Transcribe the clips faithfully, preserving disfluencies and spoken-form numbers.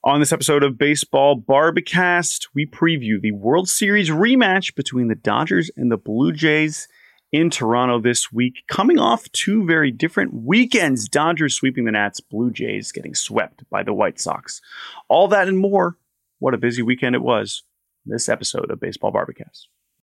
On this episode of Baseball Barbacast, we preview the World Series rematch between the Dodgers and the Blue Jays in Toronto this week, coming off two very different weekends. Dodgers sweeping the Nats, Blue Jays getting swept by the White Sox. All that and more. What a busy weekend it was. This episode of Baseball Barbacast.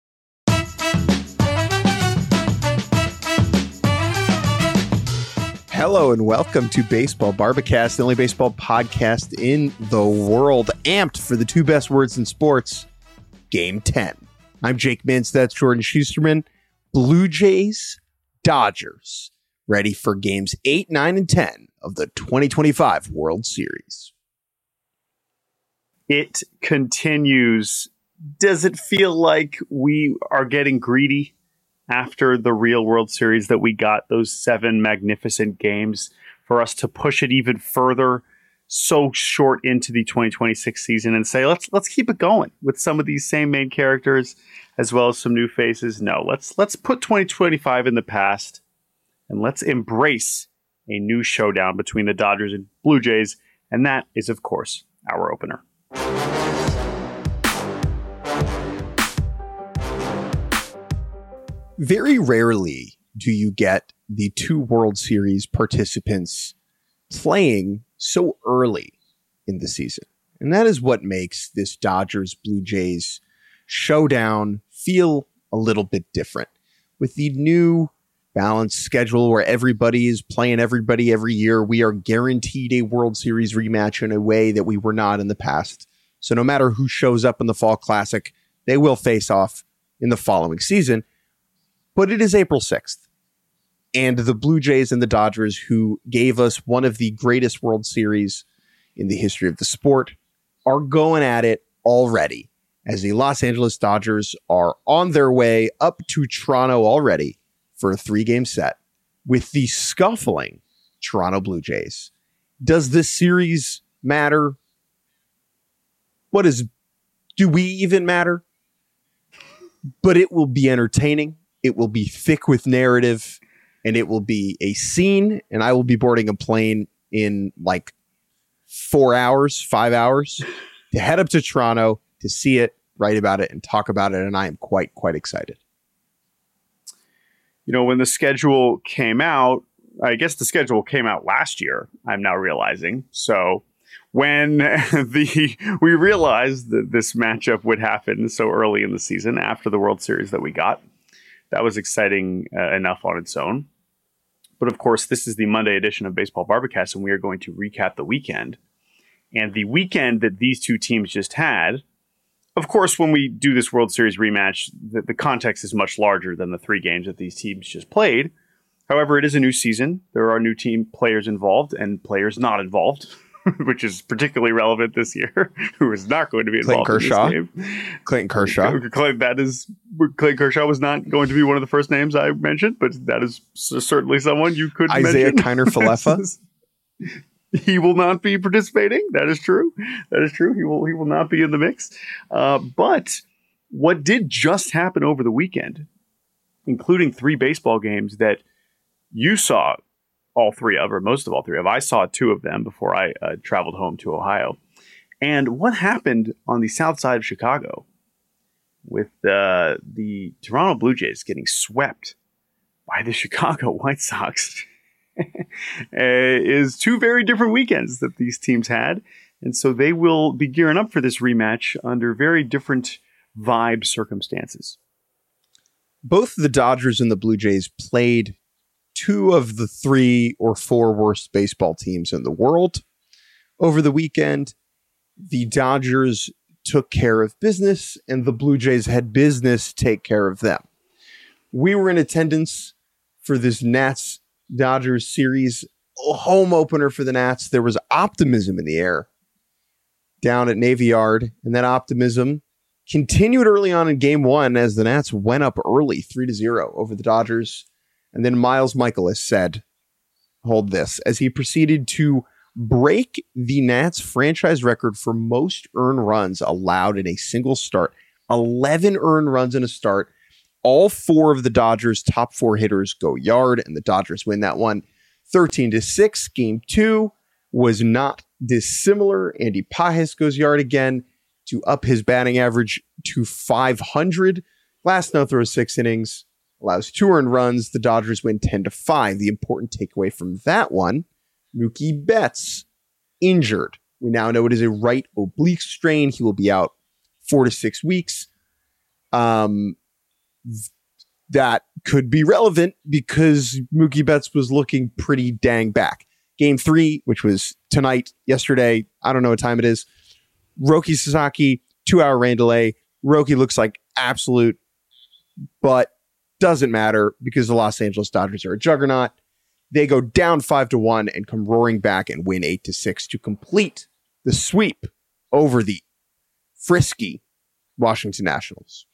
Hello and welcome to Baseball Barbacast, the only baseball podcast in the world, amped for the two best words in sports, Game ten. I'm Jake Mintz, that's Jordan Schusterman. Blue Jays, Dodgers, ready for games eight, nine, and ten of the twenty twenty-five World Series. It continues. Does it feel like we are getting greedy after the real World Series that we got those seven magnificent games for us to push it even further so short into the twenty twenty-six season and say, let's let's keep it going with some of these same main characters as well as some new faces? No, let's let's put twenty twenty-five in the past and let's embrace a new showdown between the Dodgers and Blue Jays. And that is, of course, our opener. Very rarely do you get the two World Series participants playing so early in the season. And that is what makes this Dodgers-Blue Jays showdown feel a little bit different. With the new balanced schedule where everybody is playing everybody every year, we are guaranteed a World Series rematch in a way that we were not in the past. So no matter who shows up in the Fall Classic, they will face off in the following season. But it is April sixth, and the Blue Jays and the Dodgers, who gave us one of the greatest World Series in the history of the sport, are going at it already, as the Los Angeles Dodgers are on their way up to Toronto already for a three-game set with the scuffling Toronto Blue Jays. Does this series matter? What is, do we even matter? But it will be entertaining. It will be thick with narrative, and it will be a scene, and I will be boarding a plane in like four hours, five hours to head up to Toronto to see it, write about it, and talk about it, and I am quite, quite excited. You know, when the schedule came out, I guess the schedule came out last year, I'm now realizing. So when the we realized that this matchup would happen so early in the season after the World Series that we got, that was exciting uh, enough on its own. But of course, this is the Monday edition of Baseball Barbacast, and we are going to recap the weekend. And the weekend that these two teams just had, of course, when we do this World Series rematch, the, the context is much larger than the three games that these teams just played. However, it is a new season. There are new team players involved and players not involved, which is particularly relevant this year, who is not going to be involved Clayton Kershaw. in this game. Clayton Kershaw. Clay, that is, Clayton Kershaw was not going to be one of the first names I mentioned, but that is certainly someone you could Isaiah mention. Kiner Falefa. He will not be participating. That is true. That is true. He will he will not be in the mix. Uh, but what did just happen over the weekend, including three baseball games that you saw all three of, or most of all three of. I saw two of them before I uh, traveled home to Ohio. And what happened on the south side of Chicago with uh, the Toronto Blue Jays getting swept by the Chicago White Sox is two very different weekends that these teams had. And so they will be gearing up for this rematch under very different vibe circumstances. Both the Dodgers and the Blue Jays played two of the three or four worst baseball teams in the world over the weekend. The Dodgers took care of business, and the Blue Jays had business take care of them. We were in attendance for this Nats-Dodgers series, a home opener for the Nats. There was optimism in the air down at Navy Yard, and that optimism continued early on in game one as the Nats went up early, three to zero over the Dodgers. And then Miles Michaelis said, hold this, as he proceeded to break the Nats franchise record for most earned runs allowed in a single start. eleven earned runs in a start. All four of the Dodgers' top four hitters go yard, and the Dodgers win that one thirteen to six. Game two was not dissimilar. Andy Pajes goes yard again to up his batting average to five hundred. Glasnow throws six innings, allows two earned runs. The Dodgers win ten to five. The important takeaway from that one, Mookie Betts injured. We now know it is a right oblique strain. He will be out four to six weeks. Um, that could be relevant because Mookie Betts was looking pretty dang back. Game three, which was tonight, yesterday, I don't know what time it is. Roki Sasaki, two-hour rain delay. Roki looks like absolute, but doesn't matter because the Los Angeles Dodgers are a juggernaut. They go down five to one and come roaring back and win eight to six to complete the sweep over the frisky Washington Nationals.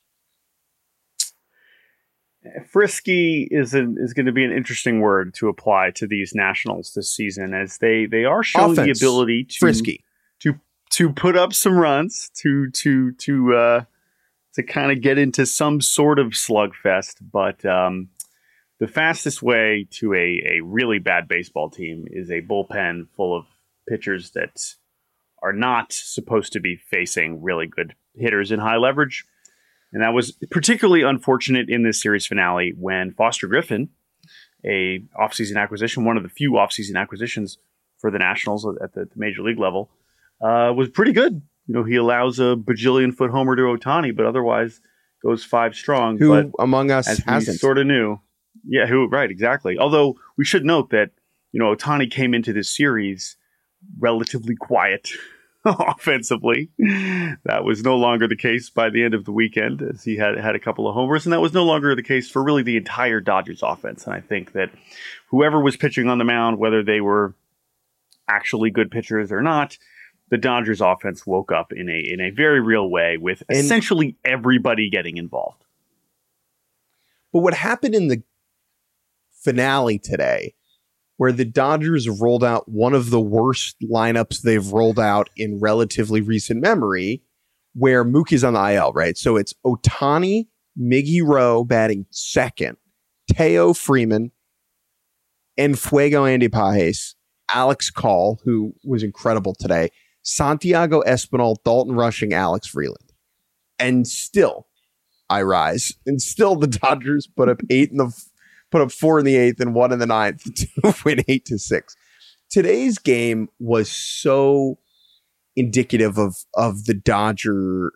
Frisky is a, is going to be an interesting word to apply to these Nationals this season, as they they are showing Offense. the ability to frisky to to put up some runs, to to to uh, to kind of get into some sort of slugfest. But um, the fastest way to a a really bad baseball team is a bullpen full of pitchers that are not supposed to be facing really good hitters in high leverage. And that was particularly unfortunate in this series finale when Foster Griffin, a offseason acquisition, one of the few offseason acquisitions for the Nationals at the, the major league level, uh, was pretty good. You know, he allows a bajillion foot homer to Ohtani, but otherwise goes five strong. Who but among us as hasn't? We sort of knew. Yeah, who, right, exactly. Although we should note that, you know, Ohtani came into this series relatively quiet offensively. That was no longer the case by the end of the weekend, as he had had a couple of homers, and that was no longer the case for really the entire Dodgers offense. And I think that whoever was pitching on the mound, whether they were actually good pitchers or not, the Dodgers offense woke up in a in a very real way with and, essentially everybody getting involved. But what happened in the finale today, where the Dodgers rolled out one of the worst lineups they've rolled out in relatively recent memory, where Mookie's on the I L, right? So it's Ohtani, Miggy Rowe batting second, Teo Freeman, and Fuego Andy Pajes, Alex Call, who was incredible today, Santiago Espinal, Dalton Rushing, Alex Freeland. And still, I rise. And still the Dodgers put up eight in the put up four in the eighth and one in the ninth to win eight to six. Today's game was so indicative of, of the Dodger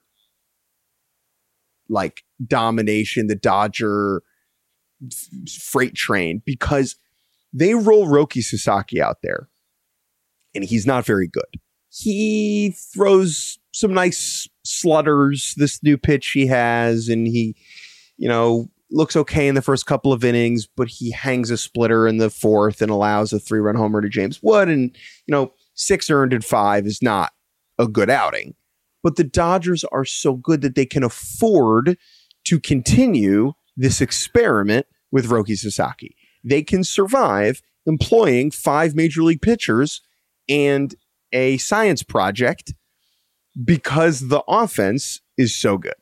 like domination, the Dodger f- freight train, because they roll Roki Sasaki out there and he's not very good. He throws some nice slutters, this new pitch he has, and he, you know, looks okay in the first couple of innings, but he hangs a splitter in the fourth and allows a three-run homer to James Wood. And, you know, six earned in five is not a good outing. But the Dodgers are so good that they can afford to continue this experiment with Roki Sasaki. They can survive employing five major league pitchers and a science project because the offense is so good.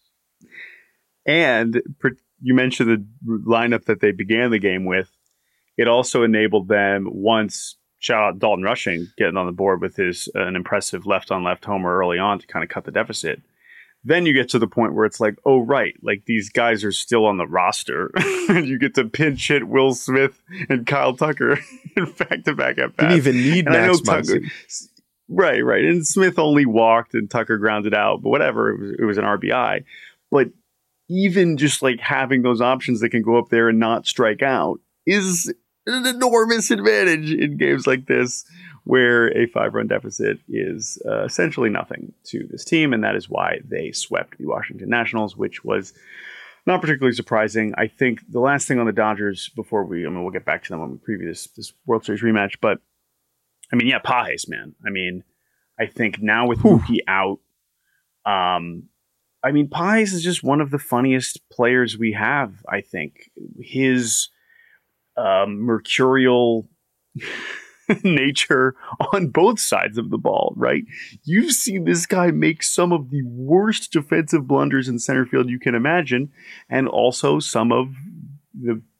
And you mentioned the lineup that they began the game with. It also enabled them, once, shout out Dalton Rushing, getting on the board with his uh, an impressive left-on-left homer early on to kind of cut the deficit. Then you get to the point where it's like, oh, right, like these guys are still on the roster. And you get to pinch hit Will Smith and Kyle Tucker in back-to-back at bats. Didn't even need and Max Muncy. Right, right. And Smith only walked and Tucker grounded out, but whatever, it was, it was an R B I. But even just like having those options that can go up there and not strike out is an enormous advantage in games like this, where a five-run deficit is uh, essentially nothing to this team. And that is why they swept the Washington Nationals, which was not particularly surprising. I think the last thing on the Dodgers before we, I mean, we'll get back to them when we preview this, this World Series rematch. But I mean, yeah, Pajes, man. I mean, I think now with Mookie out, um, I mean, Pajes is just one of the funniest players we have, I think. His um, mercurial nature on both sides of the ball, right? You've seen this guy make some of the worst defensive blunders in center field you can imagine, and also some of the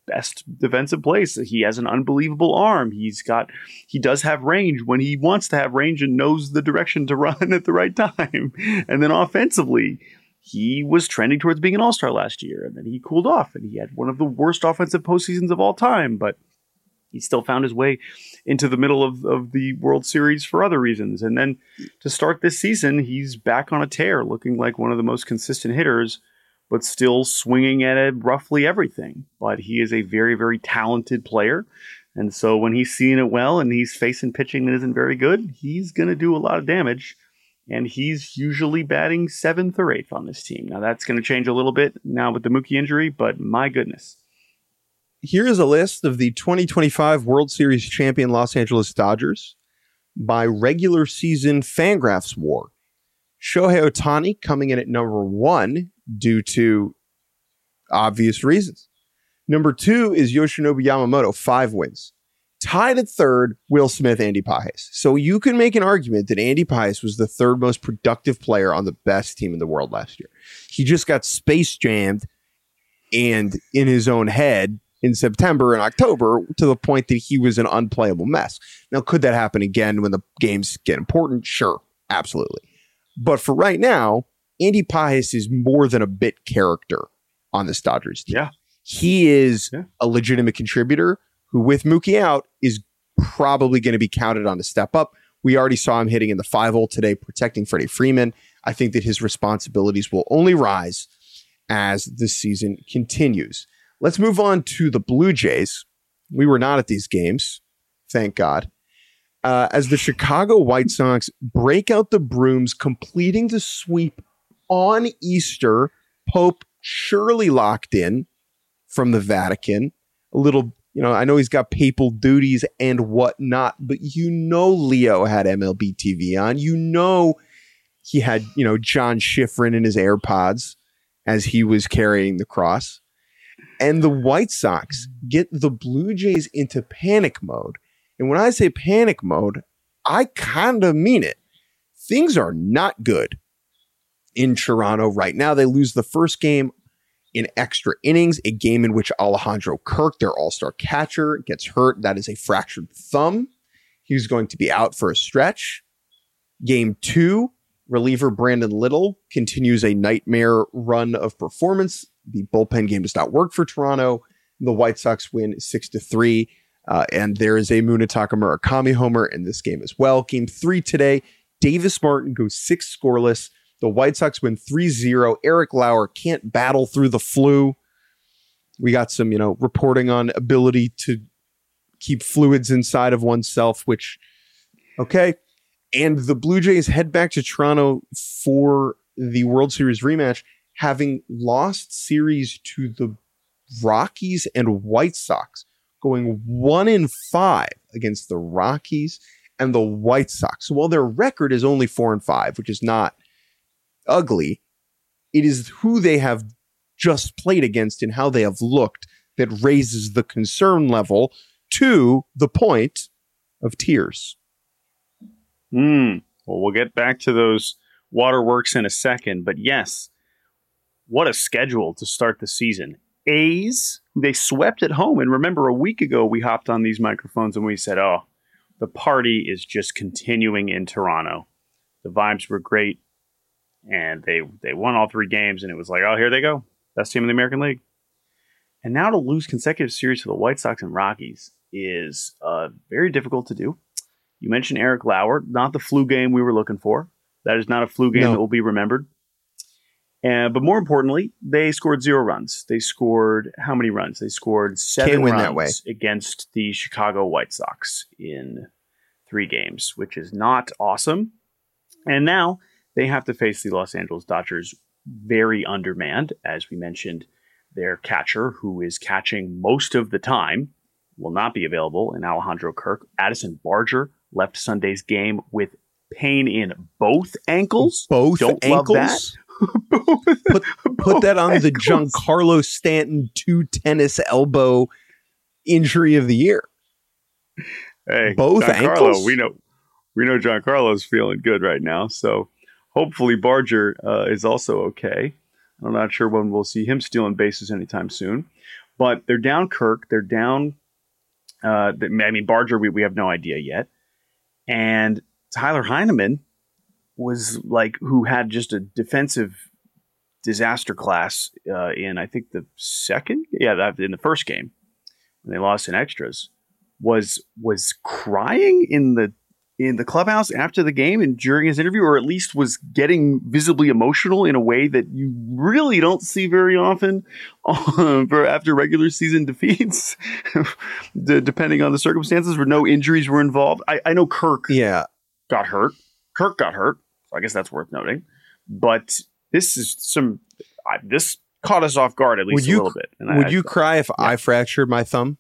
best defensive plays. He has an unbelievable arm. He's got, he does have range when he wants to have range and knows the direction to run at the right time. And then offensively, he was trending towards being an all-star last year, and then he cooled off, and he had one of the worst offensive postseasons of all time, but he still found his way into the middle of, of the World Series for other reasons. And then to start this season, he's back on a tear, looking like one of the most consistent hitters, but still swinging at it roughly everything. But he is a very, very talented player. And so when he's seeing it well and he's facing pitching that isn't very good, he's going to do a lot of damage. And he's usually batting seventh or eighth on this team. Now, that's going to change a little bit now with the Mookie injury, but my goodness. Here is a list of the twenty twenty-five World Series champion Los Angeles Dodgers by regular season Fangraphs war. Shohei Ohtani coming in at number one due to obvious reasons. Number two is Yoshinobu Yamamoto, five wins. Tied at third, Will Smith, Andy Pajes. So you can make an argument that Andy Pajes was the third most productive player on the best team in the world last year. He just got space jammed and in his own head in September and October to the point that he was an unplayable mess. Now, could that happen again when the games get important? Sure, absolutely. But for right now, Andy Pajes is more than a bit character on this Dodgers team. Yeah. He is yeah. a legitimate contributor who, with Mookie out, is probably going to be counted on to step up. We already saw him hitting in the five-hole today, protecting Freddie Freeman. I think that his responsibilities will only rise as the season continues. Let's move on to the Blue Jays. We were not at these games, thank God. Uh, as the Chicago White Sox break out the brooms, completing the sweep on Easter, Pope surely locked in from the Vatican. A little, you know, I know he's got papal duties and whatnot, but you know Leo had M L B T V on. You know he had, you know, John Schifrin in his AirPods as he was carrying the cross. And the White Sox get the Blue Jays into panic mode. And when I say panic mode, I kind of mean it. Things are not good in Toronto right now. They lose the first game in extra innings, a game in which Alejandro Kirk, their all-star catcher, gets hurt. That is a fractured thumb. He's going to be out for a stretch. Game two, reliever Brandon Little continues a nightmare run of performance. The bullpen game does not work for Toronto. The White Sox win six to three. Uh, and there is a Munetaka Murakami homer in this game as well. Game three today, Davis Martin goes six scoreless. The White Sox win three zero. Eric Lauer can't battle through the flu. We got some, you know, reporting on ability to keep fluids inside of oneself, which, okay. And the Blue Jays head back to Toronto for the World Series rematch, having lost series to the Rockies and White Sox, going one in five against the Rockies and the White Sox. So while their record is only four and five, which is not ugly, it is who they have just played against and how they have looked that raises the concern level to the point of tears. Mm. Well, we'll get back to those waterworks in a second, but yes, what a schedule to start the season. A's, they swept at home. And remember, a week ago, we hopped on these microphones and we said, oh, the party is just continuing in Toronto. The vibes were great. And they, they won all three games. And it was like, oh, here they go. Best team in the American League. And now to lose consecutive series to the White Sox and Rockies is uh, very difficult to do. You mentioned Eric Lauer, not the flu game we were looking for. That is not a flu game no. that will be remembered. Uh, but more importantly, they scored zero runs. They scored how many runs? They scored seven Can't win runs that way. against the Chicago White Sox in three games, which is not awesome. And now they have to face the Los Angeles Dodgers, very undermanned. As we mentioned, their catcher, who is catching most of the time, will not be available in Alejandro Kirk. Addison Barger left Sunday's game with pain in both ankles. Both Don't ankles? Love that. put, put that on the Giancarlo Stanton two tennis elbow injury of the year. Hey, both Giancarlo, ankles. We know, we know Giancarlo's feeling good right now. So hopefully Barger uh, is also okay. I'm not sure when we'll see him stealing bases anytime soon. But they're down Kirk. They're down. Uh, the, I mean, Barger, we, we have no idea yet. And Tyler Heineman was like, who had just a defensive disaster class uh, in, I think, the second. Yeah, that, in the first game. When they lost in extras. Was was crying in the in the clubhouse after the game and during his interview, or at least was getting visibly emotional in a way that you really don't see very often um, for after regular season defeats, depending on the circumstances where no injuries were involved. I, I know Kirk yeah. got hurt. Kirk got hurt. So I guess that's worth noting. But this is some, I, this caught us off guard at least would you, a little bit. And would I, you I, cry if yeah. I fractured my thumb?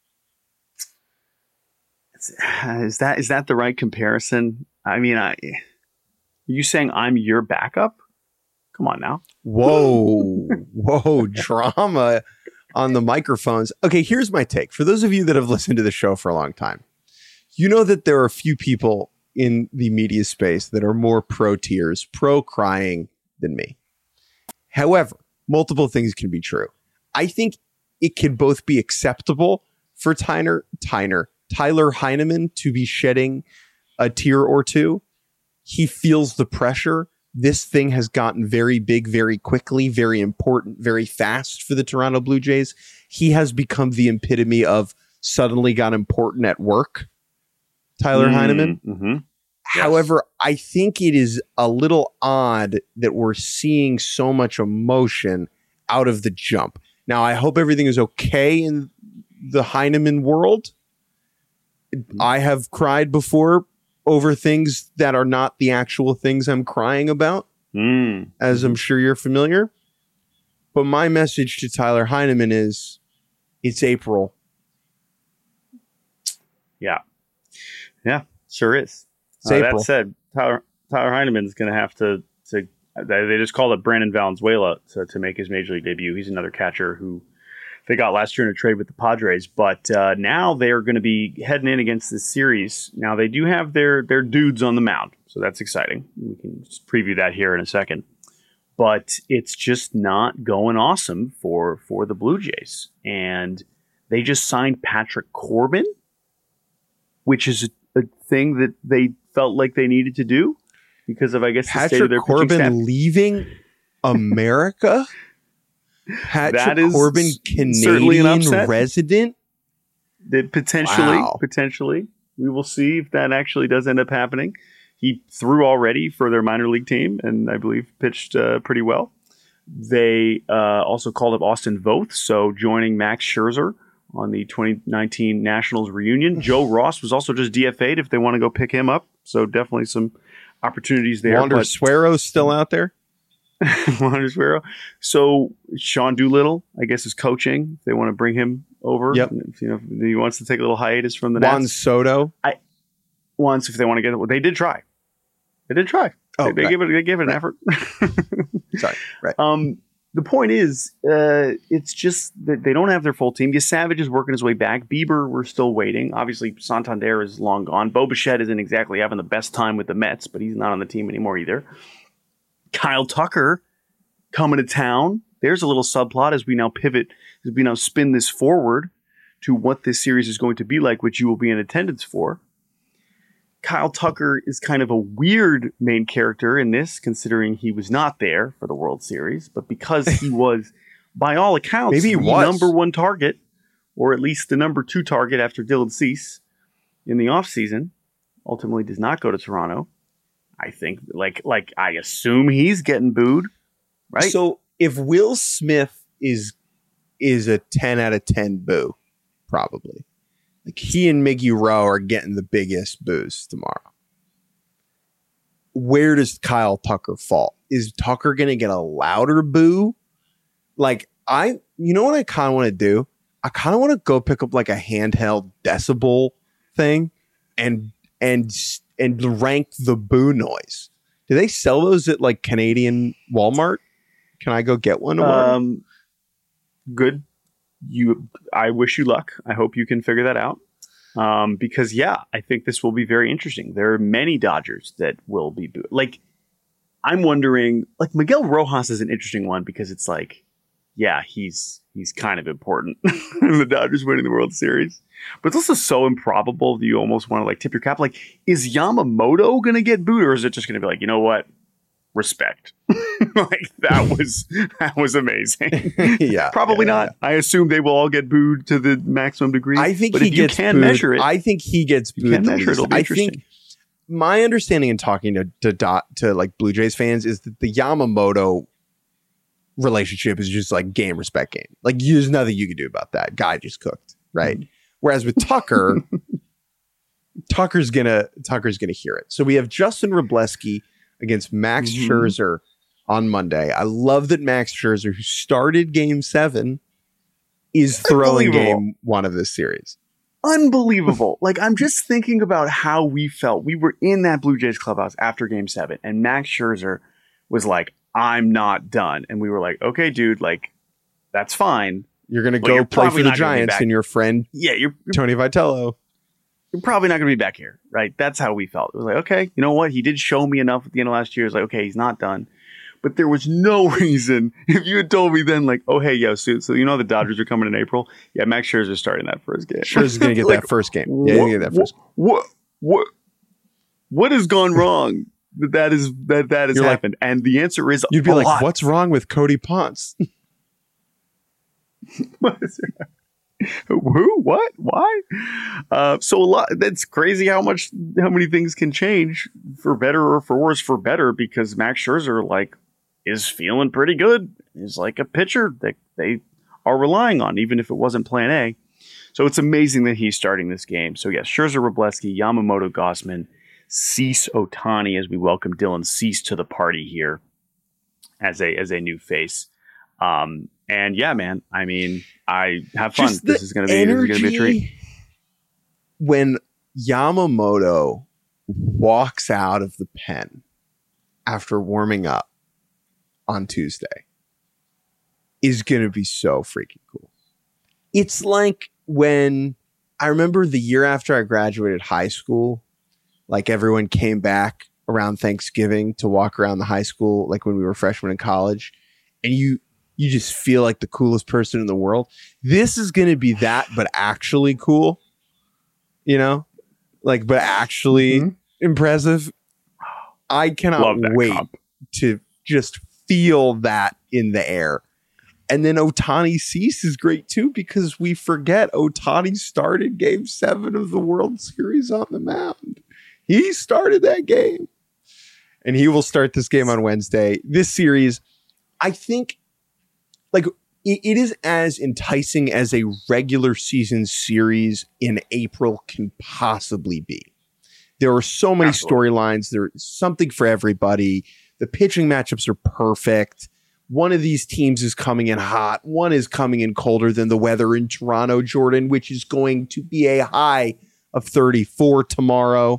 Is that is that the right comparison? I mean, I, are you saying I'm your backup? Come on now. Whoa, whoa, drama on the microphones. Okay, here's my take. For those of you that have listened to the show for a long time, you know that there are a few people in the media space that are more pro tears, pro crying than me. However, multiple things can be true. I think it can both be acceptable for Tyner, Tyner, Tyler Heineman to be shedding a tear or two. He feels the pressure. This thing has gotten very big, very quickly, very important, very fast for the Toronto Blue Jays. He has become the epitome of suddenly got important at work. Tyler mm, Heineman. Mm-hmm. Yes. However, I think it is a little odd that we're seeing so much emotion out of the jump. Now, I hope everything is okay in the Heineman world. I have cried before over things that are not the actual things I'm crying about, mm. as I'm sure you're familiar. But my message to Tyler Heineman is, it's April. Yeah. Yeah, sure is. It's Uh, April. that said, Tyler, Tyler Heineman is going to have to, to, they just called up Brandon Valenzuela to, to make his major league debut. He's another catcher who they got last year in a trade with the Padres, but uh, now they're going to be heading in against this series. Now they do have their their dudes on the mound, so that's exciting. We can just preview that here in a second. But it's just not going awesome for for the Blue Jays, and they just signed Patrick Corbin, which is a, a thing that they felt like they needed to do because of, I guess, the state of Patrick their pitching staff. Corbin leaving America. Patrick That is Corbin, certainly an Canadian upset. resident. That potentially, Wow. potentially, we will see if that actually does end up happening. He threw already for their minor league team, and I believe pitched uh, pretty well. They uh, also called up Austin Voth, so joining Max Scherzer on the twenty nineteen Nationals reunion. Joe Ross was also just D F A'd if they want to go pick him up, so definitely some opportunities there. Wander but- Suero's still out there. Wander Suero. So Sean Doolittle, I guess, is coaching. If they want to bring him over. Yep. If, you know, if he wants to take a little hiatus from the Juan Nats. Soto. Once, if they want to get it, well, they did try. They did try. Oh, they, they right. gave it. They gave it an effort. Sorry. Right. Um, the point is, uh, it's just that they don't have their full team. Yeah, Savage is working his way back. Bieber, we're still waiting. Obviously, Santander is long gone. Bo Bichette isn't exactly having the best time with the Mets, but he's not on the team anymore either. Kyle Tucker coming to town. There's a little subplot as we now pivot, as we now spin this forward to what this series is going to be like, which you will be in attendance for. Kyle Tucker is kind of a weird main character in this, considering he was not there for the World Series, but because he was, by all accounts, Maybe he the was. number one target, or at least the number two target after Dylan Cease in the offseason, ultimately does not go to Toronto. I think, like, like I assume he's getting booed, right? So if Will Smith is is a ten out of ten boo, probably. Like he and Miggy Rowe are getting the biggest boos tomorrow. Where does Kyle Tucker fall? Is Tucker going to get a louder boo? Like I, you know what I kind of want to do? I kind of want to go pick up like a handheld decibel thing and and and rank the boo noise. Do they sell those at like Canadian Walmart? Can I go get one? Um, good. You, I wish you luck. I hope you can figure that out. Um, because yeah, I think this will be very interesting. There are many Dodgers that will be booed. Like, I'm wondering, like Miguel Rojas is an interesting one because it's like, yeah, he's he's kind of important in the Dodgers winning the World Series. But it's also so improbable that you almost want to like tip your cap. Like, is Yamamoto going to get booed, or is it just going to be like, you know what? Respect. Like, that was that was amazing. Yeah. Probably yeah, not. yeah. I assume they will all get booed to the maximum degree. I think but he if gets you can booed. measure it. I think he gets booed. You can the measure it. least. It'll be I interesting. think my understanding in talking to to, dot, to like Blue Jays fans is that the Yamamoto relationship is just like game respect game. Like, there's nothing you can do about that. Guy just cooked, right? Mm-hmm. Whereas with Tucker, Tucker's gonna Tucker's gonna hear it. So we have Justin Wrobleski against Max mm-hmm. Scherzer on Monday. I love that Max Scherzer, who started Game Seven, is throwing Game One of this series. Unbelievable. Like, I'm just thinking about how we felt. We were in that Blue Jays clubhouse after Game Seven, and Max Scherzer was like, "I'm not done," and we were like, "Okay, dude, like, that's fine. You're gonna well, go play for the Giants and your friend, yeah, you're, you're Tony Vitello. You're probably not gonna be back here, right?" That's how we felt. It was like, okay, you know what? He did show me enough at the end of last year. It's like, okay, he's not done. But there was no reason, if you had told me then, like, oh, hey, yo, so, so you know the Dodgers are coming in April? Yeah, Max Scherzer's starting that first game. Scherzer's going to get like, that first game. Yeah, he's going to get that first game. What, what, what has gone wrong that that, is, that, that has You're happened? Like, and the answer is You'd be a like, lot. What's wrong with Cody Ponce? What is there? Who? What? Why? Uh, so a lot. That's crazy how much, how many things can change for better or for worse. For better, because Max Scherzer, like, is feeling pretty good. Is like a pitcher that they are relying on, even if it wasn't Plan A. So it's amazing that he's starting this game. So yes, Scherzer, Wrobleski, Yamamoto, Gausman, Cease, Ohtani, as we welcome Dylan Cease to the party here as a as a new face. Um, and yeah, man, I mean, I have fun. This is going to be this is going to be a treat. When Yamamoto walks out of the pen after warming up on Tuesday is going to be so freaking cool. It's like when I remember the year after I graduated high school, like everyone came back around Thanksgiving to walk around the high school, like when we were freshmen in college, and you you just feel like the coolest person in the world. This is going to be that, but actually cool, you know, like, but actually mm-hmm. impressive. I cannot wait comp. to just feel that in the air. And then Ohtani Cease is great too, because we forget Ohtani started Game Seven of the World Series on the mound. He started that game, and he will start this game on Wednesday. This series, I think, like it, it is as enticing as a regular season series in April can possibly be. There are so many storylines. There's something for everybody. The pitching matchups are perfect. One of these teams is coming in hot. One is coming in colder than the weather in Toronto, Jordan, which is going to be a high of thirty-four tomorrow.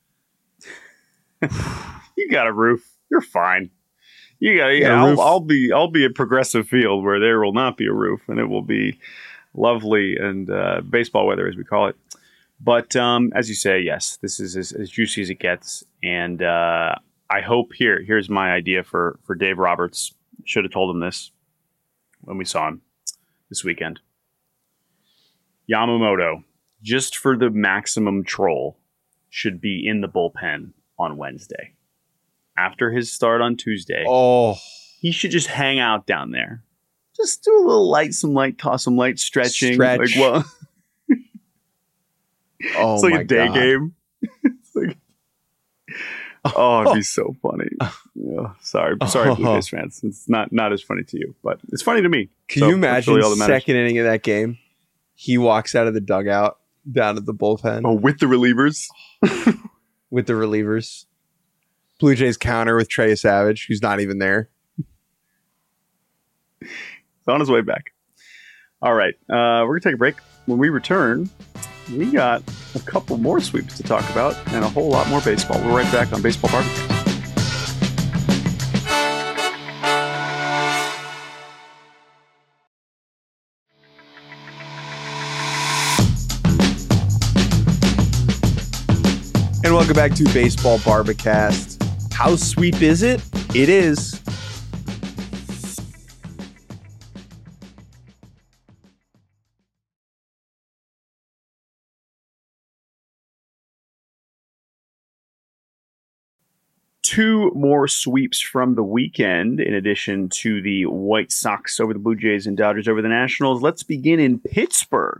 You got a roof. You're fine. You got. Yeah, I'll, I'll be. I'll be at Progressive Field where there will not be a roof, and it will be lovely and uh, baseball weather, as we call it. But um, as you say, yes, this is as, as juicy as it gets, and uh, I hope here. Here's my idea for for Dave Roberts. Should have told him this when we saw him this weekend. Yamamoto, just for the maximum troll, should be in the bullpen on Wednesday. After his start on Tuesday, oh, he should just hang out down there. Just do a little light, some light, toss some light stretching. Stretch. Like, well, oh, it's like my a day God. game. It's like, oh, it'd be so funny. Oh, sorry, sorry, Blue Jays fans. It's not not as funny to you, but it's funny to me. Can so you imagine really second inning of that game? He walks out of the dugout down at the bullpen. Oh, with the relievers. With the relievers. Blue Jays counter with Trey Savage, who's not even there. He's on his way back. All right. Uh, we're going to take a break. When we return, we got a couple more sweeps to talk about and a whole lot more baseball. We're right back on Baseball Barbecue. And welcome back to Baseball Barbacast. How sweep is it? It is. two more sweeps from the weekend, in addition to the White Sox over the Blue Jays and Dodgers over the Nationals. Let's begin in Pittsburgh.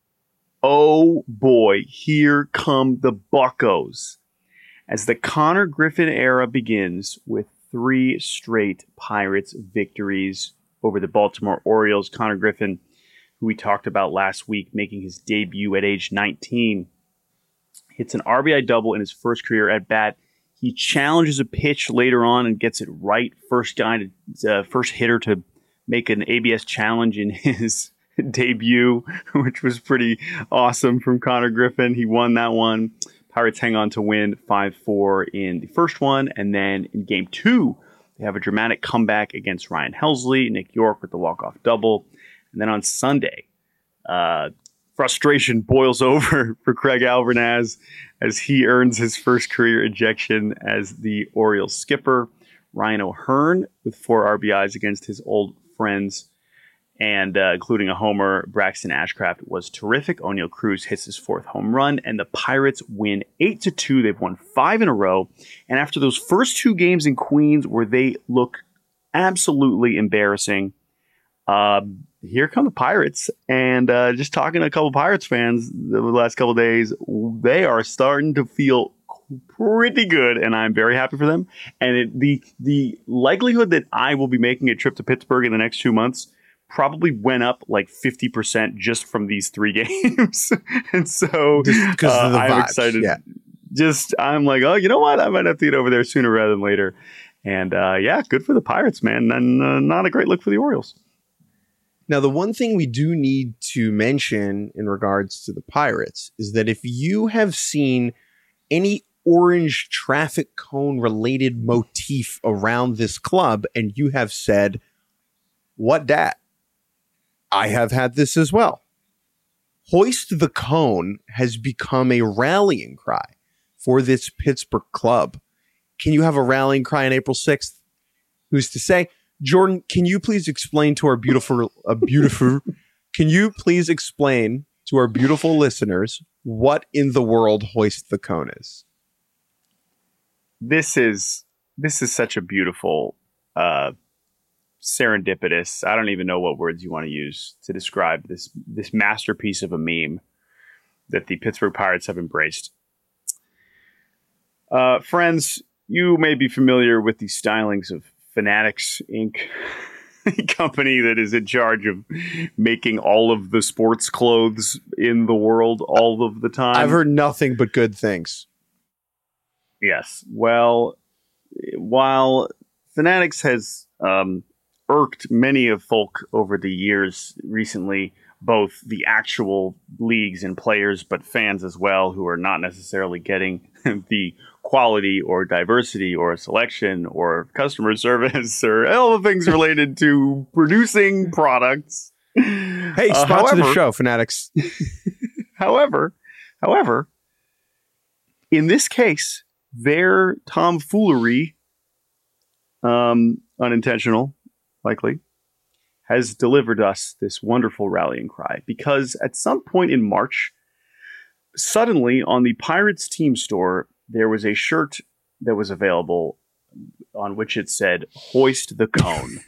Oh boy, here come the Buccos. As the Connor Griffin era begins with three straight Pirates victories over the Baltimore Orioles. Connor Griffin, who we talked about last week, making his debut at age nineteen, hits an R B I double in his first career at bat. He challenges a pitch later on and gets it right. First guy, to, uh, first hitter to make an A B S challenge in his debut, which was pretty awesome from Connor Griffin. He won that one. Pirates hang on to win five four in the first one. And then in game two, they have a dramatic comeback against Ryan Helsley, Nick York with the walk-off double. And then on Sunday, uh, frustration boils over for Craig Alvernaz as he earns his first career ejection as the Orioles skipper. Ryan O'Hearn with four R B Is against his old friends, and uh, including a homer. Braxton Ashcraft was terrific. O'Neal Cruz hits his fourth home run, and the Pirates win eight to two. They've won five in a row. And after those first two games in Queens where they look absolutely embarrassing, uh, here come the Pirates. And uh, just talking to a couple Pirates fans the last couple days, they are starting to feel pretty good, and I'm very happy for them. And it, the the likelihood that I will be making a trip to Pittsburgh in the next two months probably went up like fifty percent just from these three games. And so uh, I'm vibes. excited. Yeah. Just, I'm like, oh, you know what? I might have to get over there sooner rather than later. And uh, yeah, good for the Pirates, man. And uh, not a great look for the Orioles. Now, the one thing we do need to mention in regards to the Pirates is that if you have seen any orange traffic cone related motif around this club and you have said, what dat? I have had this as well. Hoist the Cone has become a rallying cry for this Pittsburgh club. Can you have a rallying cry on April sixth? Who's to say? Jordan, can you please explain to our beautiful, uh, beautiful, can you please explain to our beautiful listeners what in the world Hoist the Cone is? This is, this is such a beautiful, uh, serendipitous, I don't even know what words you want to use to describe this this masterpiece of a meme that the Pittsburgh Pirates have embraced. Uh, friends, you may be familiar with the stylings of Fanatics Incorporated, a company that is in charge of making all of the sports clothes in the world all of the time. I've heard nothing but good things. Yes. Well, while Fanatics has um, irked many of folk over the years recently, both the actual leagues and players, but fans as well, who are not necessarily getting the quality or diversity or selection or customer service or all the things related to producing products. Hey, sponsor uh, however, the show, Fanatics. however, however, in this case, their tomfoolery, um, unintentional, likely, has delivered us this wonderful rallying cry, because at some point in March, suddenly on the Pirates team store, there was a shirt that was available on which it said "Hoist the Cone"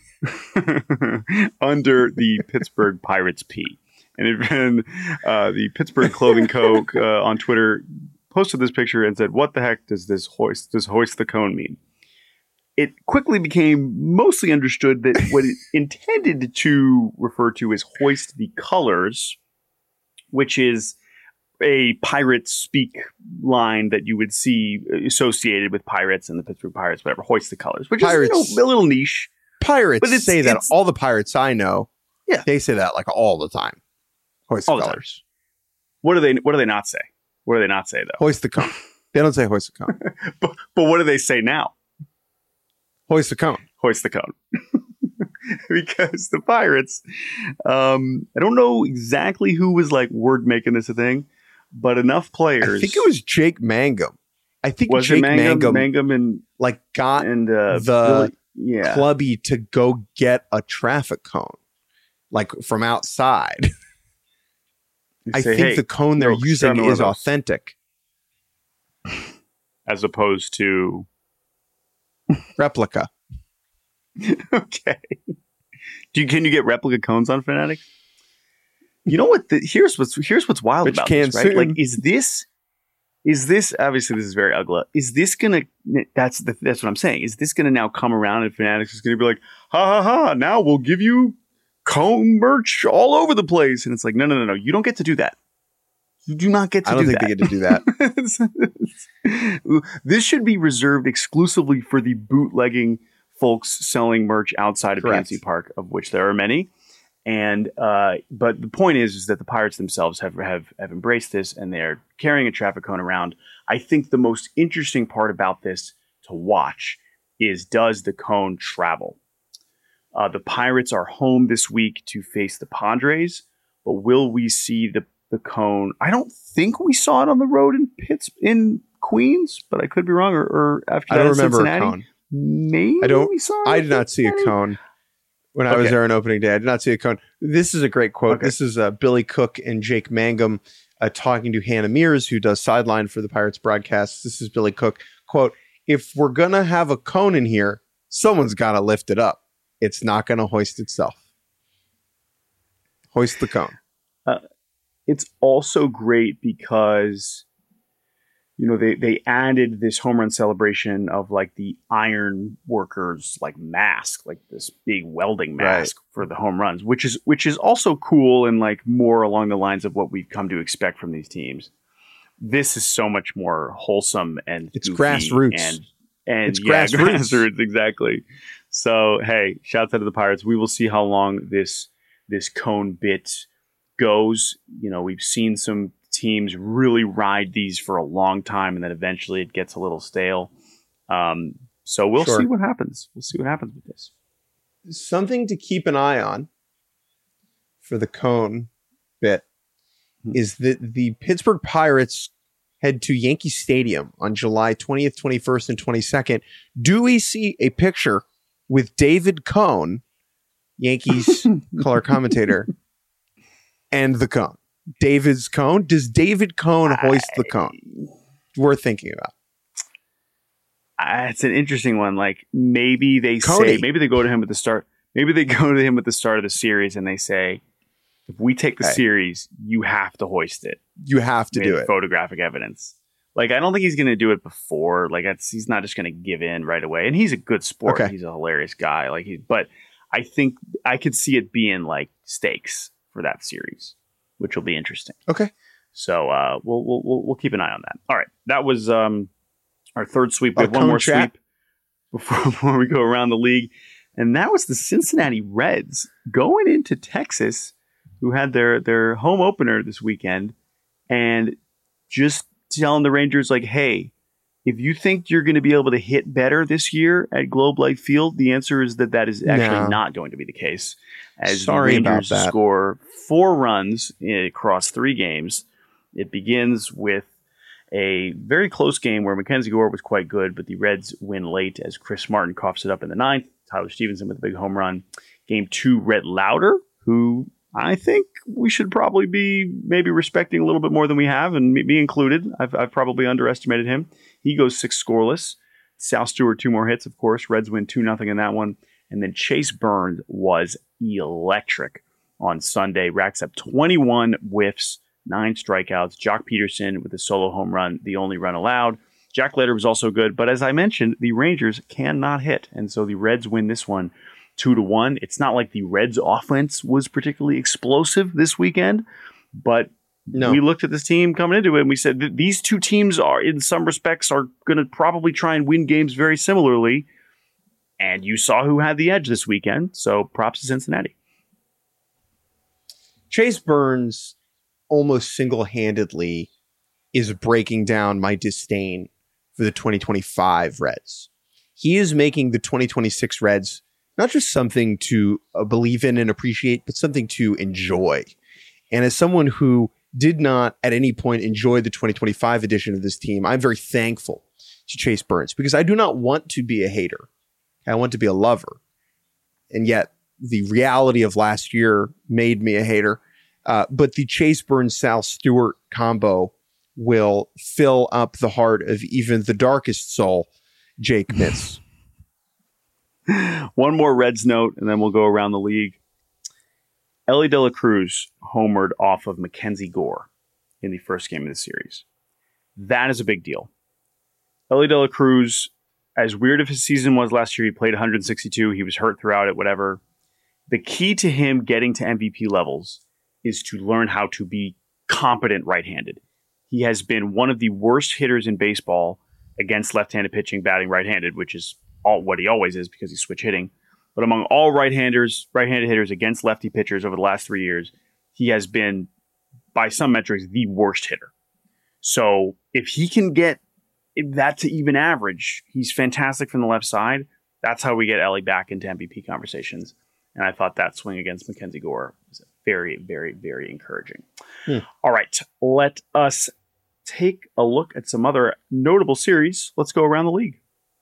under the Pittsburgh Pirates P. And then uh, the Pittsburgh Clothing Co. uh, on Twitter posted this picture and said, "What the heck does this hoist does hoist the cone mean?" It quickly became mostly understood that what it intended to refer to is hoist the colors, which is a pirate speak line that you would see associated with pirates and the Pittsburgh Pirates, whatever. Hoist the colors, which pirates, is, you know, a little niche. Pirates but it's, say it's, that. All the pirates I know, yeah, they say that like all the time. Hoist all the colors. What do they? What do they not say? What do they not say though? Hoist the cone. They don't say hoist the cone. but, but what do they say now? Hoist the cone. Hoist the cone. Because the Pirates, um, I don't know exactly who was like word making this a thing, but enough players. I think it was Jake Mangum. I think was Jake it Mangum, Mangum, Mangum and like got and uh, the really, yeah. clubby to go get a traffic cone, like from outside. I say, think hey, the cone they're using is authentic, as opposed to Replica. Okay. Do you, can you get replica cones on Fanatics? You know what? The, here's what's here's what's wild but about you can this, right? soon. Like, is this is this obviously this is very ugly? Is this gonna? That's the that's what I'm saying. Is this gonna now come around and Fanatics is gonna be like, ha ha ha! Now we'll give you cone merch all over the place, and it's like, no no no no, you don't get to do that. You do not get to I don't do think that. they get to do that. This should be reserved exclusively for the bootlegging folks selling merch outside of Correct. P N C Park, of which there are many. And uh, but the point is, is that the Pirates themselves have, have have embraced this, and they're carrying a traffic cone around. I think the most interesting part about this to watch is, does the cone travel? Uh, the Pirates are home this week to face the Padres, but will we see the the cone? I don't think we saw it on the road in Pitts in Queens, but I could be wrong. Or, or after I that don't in remember Cincinnati, a cone. maybe I don't. we saw it I in did not see a Cincinnati? cone when I was Okay. there on opening day. I did not see a cone. This is a great quote. Okay. This is uh, Billy Cook and Jake Mangum uh, talking to Hannah Mears, who does sideline for the Pirates broadcasts. This is Billy Cook. Quote, if we're going to have a cone in here, someone's got to lift it up. It's not going to hoist itself. Hoist the cone. Uh, it's also great because, you know, they, they added this home run celebration of like the iron workers like mask, like this big welding mask right. for the home runs, which is which is also cool and like more along the lines of what we've come to expect from these teams. This is so much more wholesome and it's grassroots and and it's yeah, grassroots. grassroots exactly. So hey, shouts out to the Pirates. We will see how long this this cone bit goes. You know, we've seen some teams really ride these for a long time, and then eventually it gets a little stale. Um, so we'll sure. see what happens. We'll see what happens with this. Something to keep an eye on for the cone bit mm-hmm. is that the Pittsburgh Pirates head to Yankee Stadium on July twentieth, twenty-first, and twenty-second. Do we see a picture with David Cone, Yankees color commentator, and the cone? David's cone? Does David Cone hoist the cone? Worth thinking about. Uh, it's an interesting one. Like maybe they Coney. say, maybe they go to him at the start. Maybe they go to him at the start of the series and they say, if we take the hey. series, you have to hoist it. You have to do it. Photographic evidence. Like, I don't think he's going to do it before. Like, that's, he's not just going to give in right away. And he's a good sport. Okay. He's a hilarious guy. Like, he, but I think I could see it being like stakes for that series, which will be interesting. Okay. So uh, we'll, we'll we'll we'll keep an eye on that. All right, that was um, our third sweep. We have one more chat. sweep before, before we go around the league, and that was the Cincinnati Reds going into Texas, who had their their home opener this weekend, and just telling the Rangers like, "Hey, if you think you're going to be able to hit better this year at Globe Life Field, the answer is that that is actually no. not going to be the case." As Sorry the Rangers about that. score four runs across three games. It begins with a very close game where Mackenzie Gore was quite good, but the Reds win late as Chris Martin coughs it up in the ninth. Tyler Stevenson with a big home run. Game two, Rhett Lauder, who I think we should probably be maybe respecting a little bit more than we have, and me included. I've, I've probably underestimated him. He goes six scoreless. Sal Stewart, two more hits, of course. Reds win two nothing in that one. And then Chase Burns was electric on Sunday. Racks up twenty-one whiffs, nine strikeouts. Jock Peterson with a solo home run, the only run allowed. Jack Leiter was also good, but as I mentioned, the Rangers cannot hit, and so the Reds win this one two to one. It's not like the Reds' offense was particularly explosive this weekend, but no. we looked at this team coming into it and we said that these two teams are, in some respects, are going to probably try and win games very similarly. And you saw who had the edge this weekend, so props to Cincinnati. Chase Burns almost single-handedly is breaking down my disdain for the twenty twenty-five Reds. He is making the twenty twenty-six Reds not just something to uh, believe in and appreciate, but something to enjoy. And as someone who did not at any point enjoy the twenty twenty-five edition of this team, I'm very thankful to Chase Burns because I do not want to be a hater. I want to be a lover. And yet the reality of last year made me a hater. Uh, but the Chase Burns, Sal Stewart combo will fill up the heart of even the darkest soul, Jake Mitz. One more Reds note, and then we'll go around the league. Elly De La Cruz homered off of Mackenzie Gore in the first game of the series. That is a big deal. Elly De La Cruz, as weird as his season was last year, he played one hundred sixty-two. He was hurt throughout it, whatever. The key to him getting to M V P levels is to learn how to be competent right-handed. He has been one of the worst hitters in baseball against left-handed pitching, batting right-handed, which is all what he always is because he's switch hitting. But among all right-handers, right-handed hitters against lefty pitchers over the last three years, he has been, by some metrics, the worst hitter. So if he can get that to even average, he's fantastic from the left side. That's how we get Elly back into M V P conversations. And I thought that swing against Mackenzie Gore was very, very, very encouraging. Hmm. All right, let us take a look at some other notable series. Let's go around the league.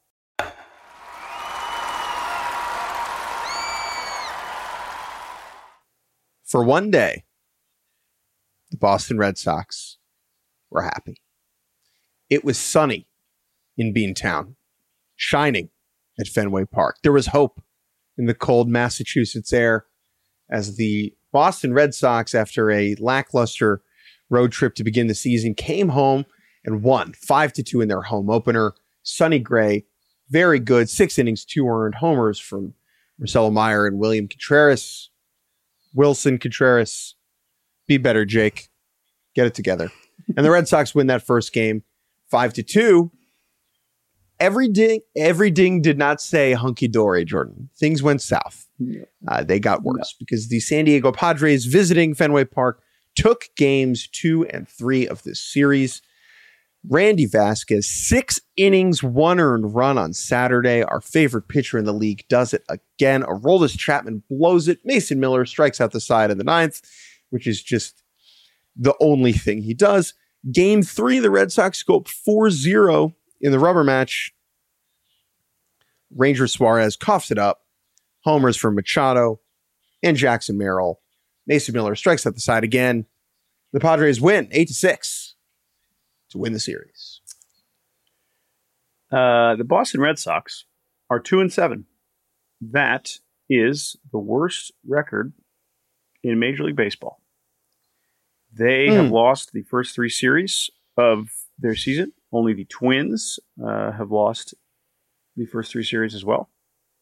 For one day, the Boston Red Sox were happy. It was sunny in Beantown, shining at Fenway Park. There was hope in the cold Massachusetts air as the Boston Red Sox, after a lackluster road trip to begin the season, came home and won five to two in their home opener. Sonny Gray, very good. Six innings, two earned homers from Marcelo Meyer and William Contreras. Wilson Contreras, be better, Jake. Get it together. And the Red Sox win that first game five to two. Every ding, every ding did not say hunky-dory, Jordan. Things went south. Uh, they got worse because the San Diego Padres, visiting Fenway Park, took games two and three of this series. Randy Vasquez, six innings, one earned run on Saturday. Our favorite pitcher in the league does it again. Aroldis Chapman blows it. Mason Miller strikes out the side in the ninth, which is just the only thing he does. Game three, the Red Sox go up four zero in the rubber match. Ranger Suarez coughs it up. Homers from Machado and Jackson Merrill. Mason Miller strikes out the side again. The Padres win eight to six to win the series. Uh, the Boston Red Sox are two and seven. That is the worst record in Major League Baseball. They mm. have lost the first three series of their season. Only the Twins uh, have lost the first three series as well.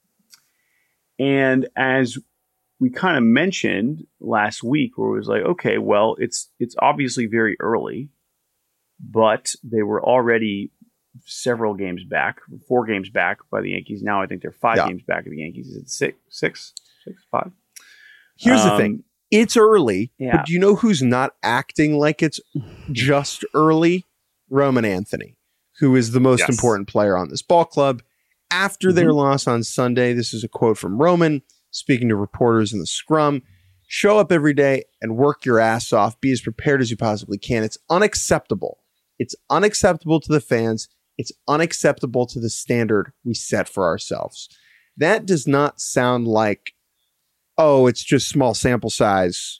And as we kind of mentioned last week, where it was like, okay, well, it's it's obviously very early, but they were already several games back, four games back by the Yankees. Now I think they're five yeah. games back of the Yankees. Is it six, six, six, five? Here's um, the thing. It's early, yeah. but do you know who's not acting like it's just early? Roman Anthony, who is the most yes. important player on this ball club. After mm-hmm. their loss on Sunday, this is a quote from Roman, speaking to reporters in the scrum: show up every day and work your ass off. Be as prepared as you possibly can. It's unacceptable. It's unacceptable to the fans. It's unacceptable to the standard we set for ourselves. That does not sound like, oh, it's just small sample size.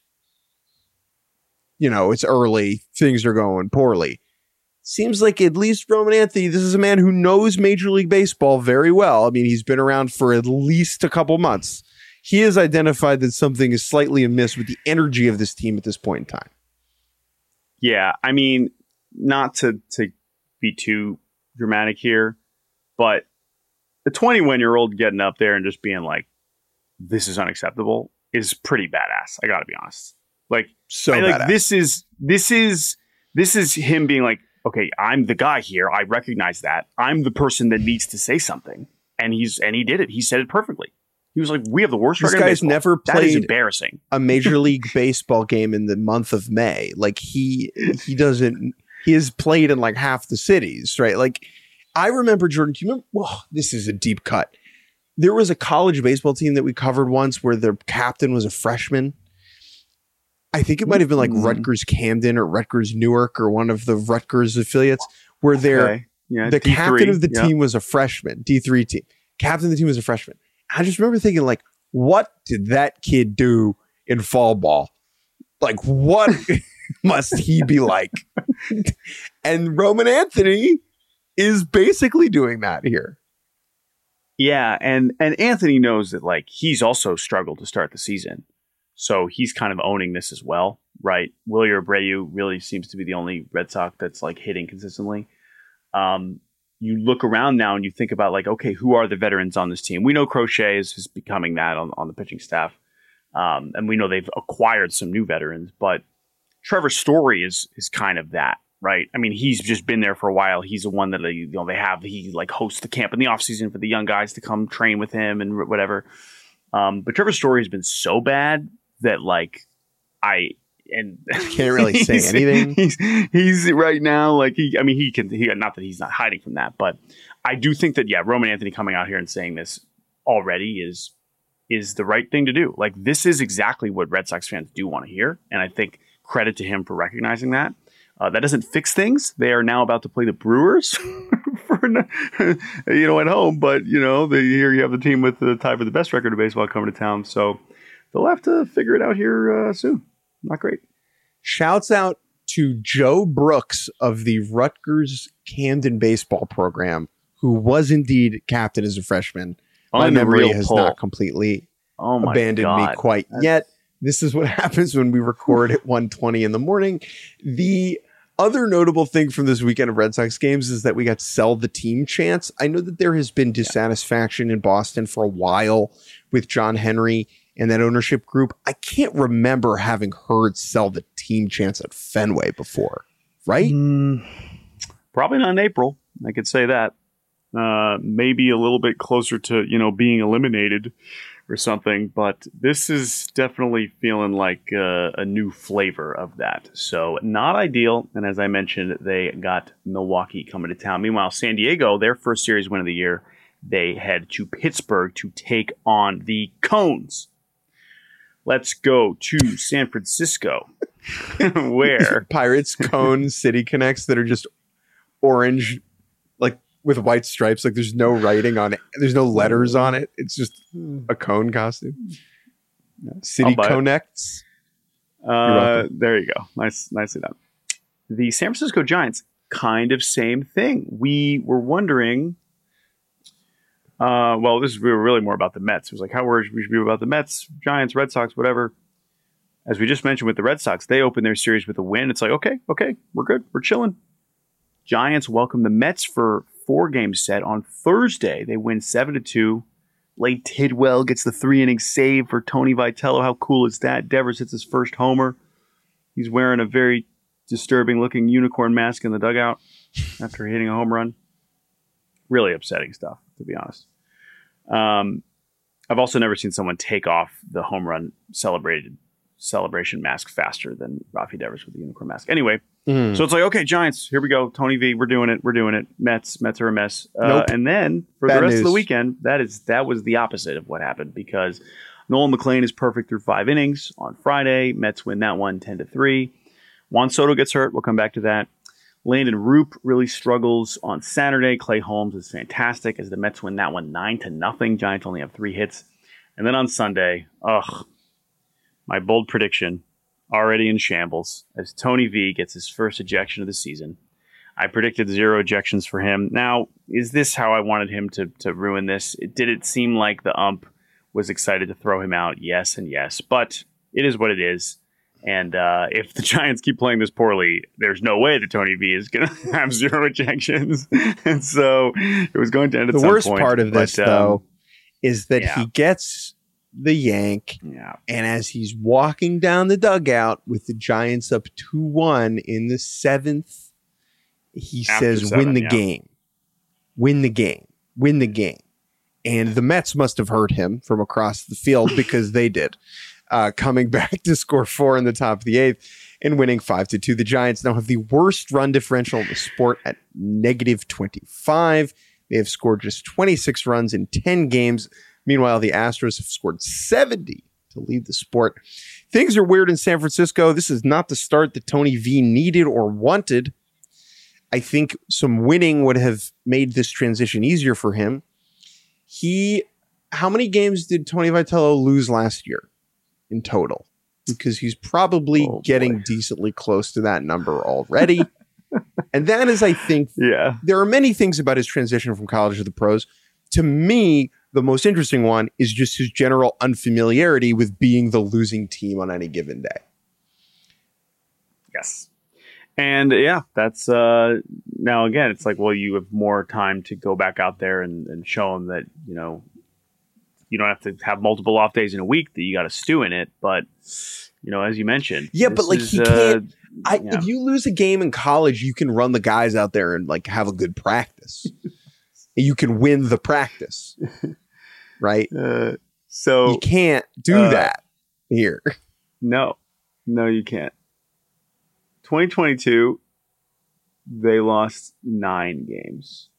You know, it's early. Things are going poorly. Seems like at least Roman Anthony, this is a man who knows Major League Baseball very well. I mean, he's been around for at least a couple months. He has identified that something is slightly amiss with the energy of this team at this point in time. Yeah, I mean, not to, to be too dramatic here, but the twenty-one-year-old getting up there and just being like, this is unacceptable is pretty badass. I got to be honest. Like, so I, like badass. this is this is this is him being like, okay, I'm the guy here. I recognize that. I'm the person that needs to say something. And he's and he did it. He said it perfectly. He was like, we have the worst this record in guy's baseball. Never played that is embarrassing. A Major League Baseball game in the month of May. Like he he doesn't he has played in like half the cities, right? Like I remember, Jordan, do you remember? Whoa, this is a deep cut. There was a college baseball team that we covered once where their captain was a freshman. I think it might have been like mm. Rutgers Camden or Rutgers Newark or one of the Rutgers affiliates where they're okay. yeah, the D three, captain of the yeah. team was a freshman, D three team. Captain of the team was a freshman. I just remember thinking, like, what did that kid do in fall ball? Like, what must he be like? And Roman Anthony is basically doing that here. Yeah, and and Anthony knows that like he's also struggled to start the season, so he's kind of owning this as well, right? Willie Abreu really seems to be the only Red Sox that's like hitting consistently. Um, you look around now and you think about like, okay, who are the veterans on this team? We know Crochet is, is becoming that on, on the pitching staff. Um, and we know they've acquired some new veterans, but Trevor Story is is kind of that, right? I mean, he's just been there for a while. He's the one that they, you know, they have, he like hosts the camp in the offseason for the young guys to come train with him and whatever. Um, but Trevor Story has been so bad that like I, and can't really say anything. He's he's right now like he. I mean, he can. He, not that he's not hiding from that, but I do think that yeah, Roman Anthony coming out here and saying this already is is the right thing to do. Like this is exactly what Red Sox fans do want to hear, and I think credit to him for recognizing that. Uh, that doesn't fix things. They are now about to play the Brewers for you know at home, but you know the, here you have the team with the tie for the best record of baseball coming to town, so they'll have to figure it out here uh, soon. Not great. Shouts out to Joe Brooks of the Rutgers Camden baseball program, who was indeed captain as a freshman. My memory has pull. not completely oh my abandoned God. me quite That's... yet. This is what happens when we record at one twenty in the morning. The other notable thing from this weekend of Red Sox games is that we got sell the team chance. I know that there has been dissatisfaction in Boston for a while with John Henry and that ownership group. I can't remember having heard sell the team chance at Fenway before, right? Mm, probably not in April. I could say that. Uh, maybe a little bit closer to, you know, being eliminated or something. But this is definitely feeling like uh, a new flavor of that. So not ideal. And as I mentioned, they got Milwaukee coming to town. Meanwhile, San Diego, their first series win of the year, they head to Pittsburgh to take on the Cones. Let's go to San Francisco, where Pirates, Cone, City Connects that are just orange, like with white stripes. Like there's no writing on it. There's no letters on it. It's just a cone costume. City Connects. Uh, there you go. Nice, nicely done. The San Francisco Giants, kind of same thing. We were wondering. Uh, well, this is we were really more about the Mets. It was like how worried we should be about the Mets, Giants, Red Sox, whatever. As we just mentioned with the Red Sox, they opened their series with a win. It's like, okay, okay, we're good. We're chilling. Giants welcome the Mets for four game set on Thursday. They win seven to two. Late Tidwell gets the three inning save for Tony Vitello. How cool is that? Devers hits his first homer. He's wearing a very disturbing looking unicorn mask in the dugout after hitting a home run. Really upsetting stuff, to be honest. Um, I've also never seen someone take off the home run celebrated celebration mask faster than Rafi Devers with the unicorn mask. Anyway, mm. so it's like, okay, Giants, here we go. Tony V, we're doing it. We're doing it. Mets, Mets are a mess. Uh, nope. And then for Bad the rest news. of the weekend, that is that was the opposite of what happened because Nolan McLean is perfect through five innings on Friday. Mets win that one ten to three. Juan Soto gets hurt. We'll come back to that. Landon Roop really struggles on Saturday. Clay Holmes is fantastic as the Mets win that one nine to nothing. Giants only have three hits. And then on Sunday, ugh, my bold prediction already in shambles as Tony V gets his first ejection of the season. I predicted zero ejections for him. Now, is this how I wanted him to, to ruin this? Did it seem like the ump was excited to throw him out? Yes and yes. But it is what it is. And uh, if the Giants keep playing this poorly, there's no way that Tony V is going to have zero ejections. And so it was going to end at the some worst point. part of this, but, um, though, is that yeah. he gets the yank. Yeah. And as he's walking down the dugout with the Giants up two one in the seventh, he After says, seven, win the yeah. game. Win the game. Win the game. And the Mets must have heard him from across the field because they did. Uh, coming back to score four in the top of the eighth and winning five to two. The Giants now have the worst run differential in the sport at negative twenty-five. They have scored just twenty-six runs in ten games. Meanwhile, the Astros have scored seventy to lead the sport. Things are weird in San Francisco. This is not the start that Tony V needed or wanted. I think some winning would have made this transition easier for him. He, how many games did Tony Vitello lose last year? In total, because he's probably oh, getting boy. decently close to that number already. And that is, I think, yeah. there are many things about his transition from college to the pros. to me, the most interesting one is just his general unfamiliarity with being the losing team on any given day. Yes. And yeah, that's uh, now again, it's like, well, you have more time to go back out there and, and show them that, you know, you don't have to have multiple off days in a week that you got to stew in it. But, you know, as you mentioned. Yeah, but like is, he uh, can't. I, yeah. If you lose a game in college, you can run the guys out there and like have a good practice. You can win the practice. Right? Uh, so you can't do uh, that here. No, no, you can't. twenty twenty-two, they lost nine games.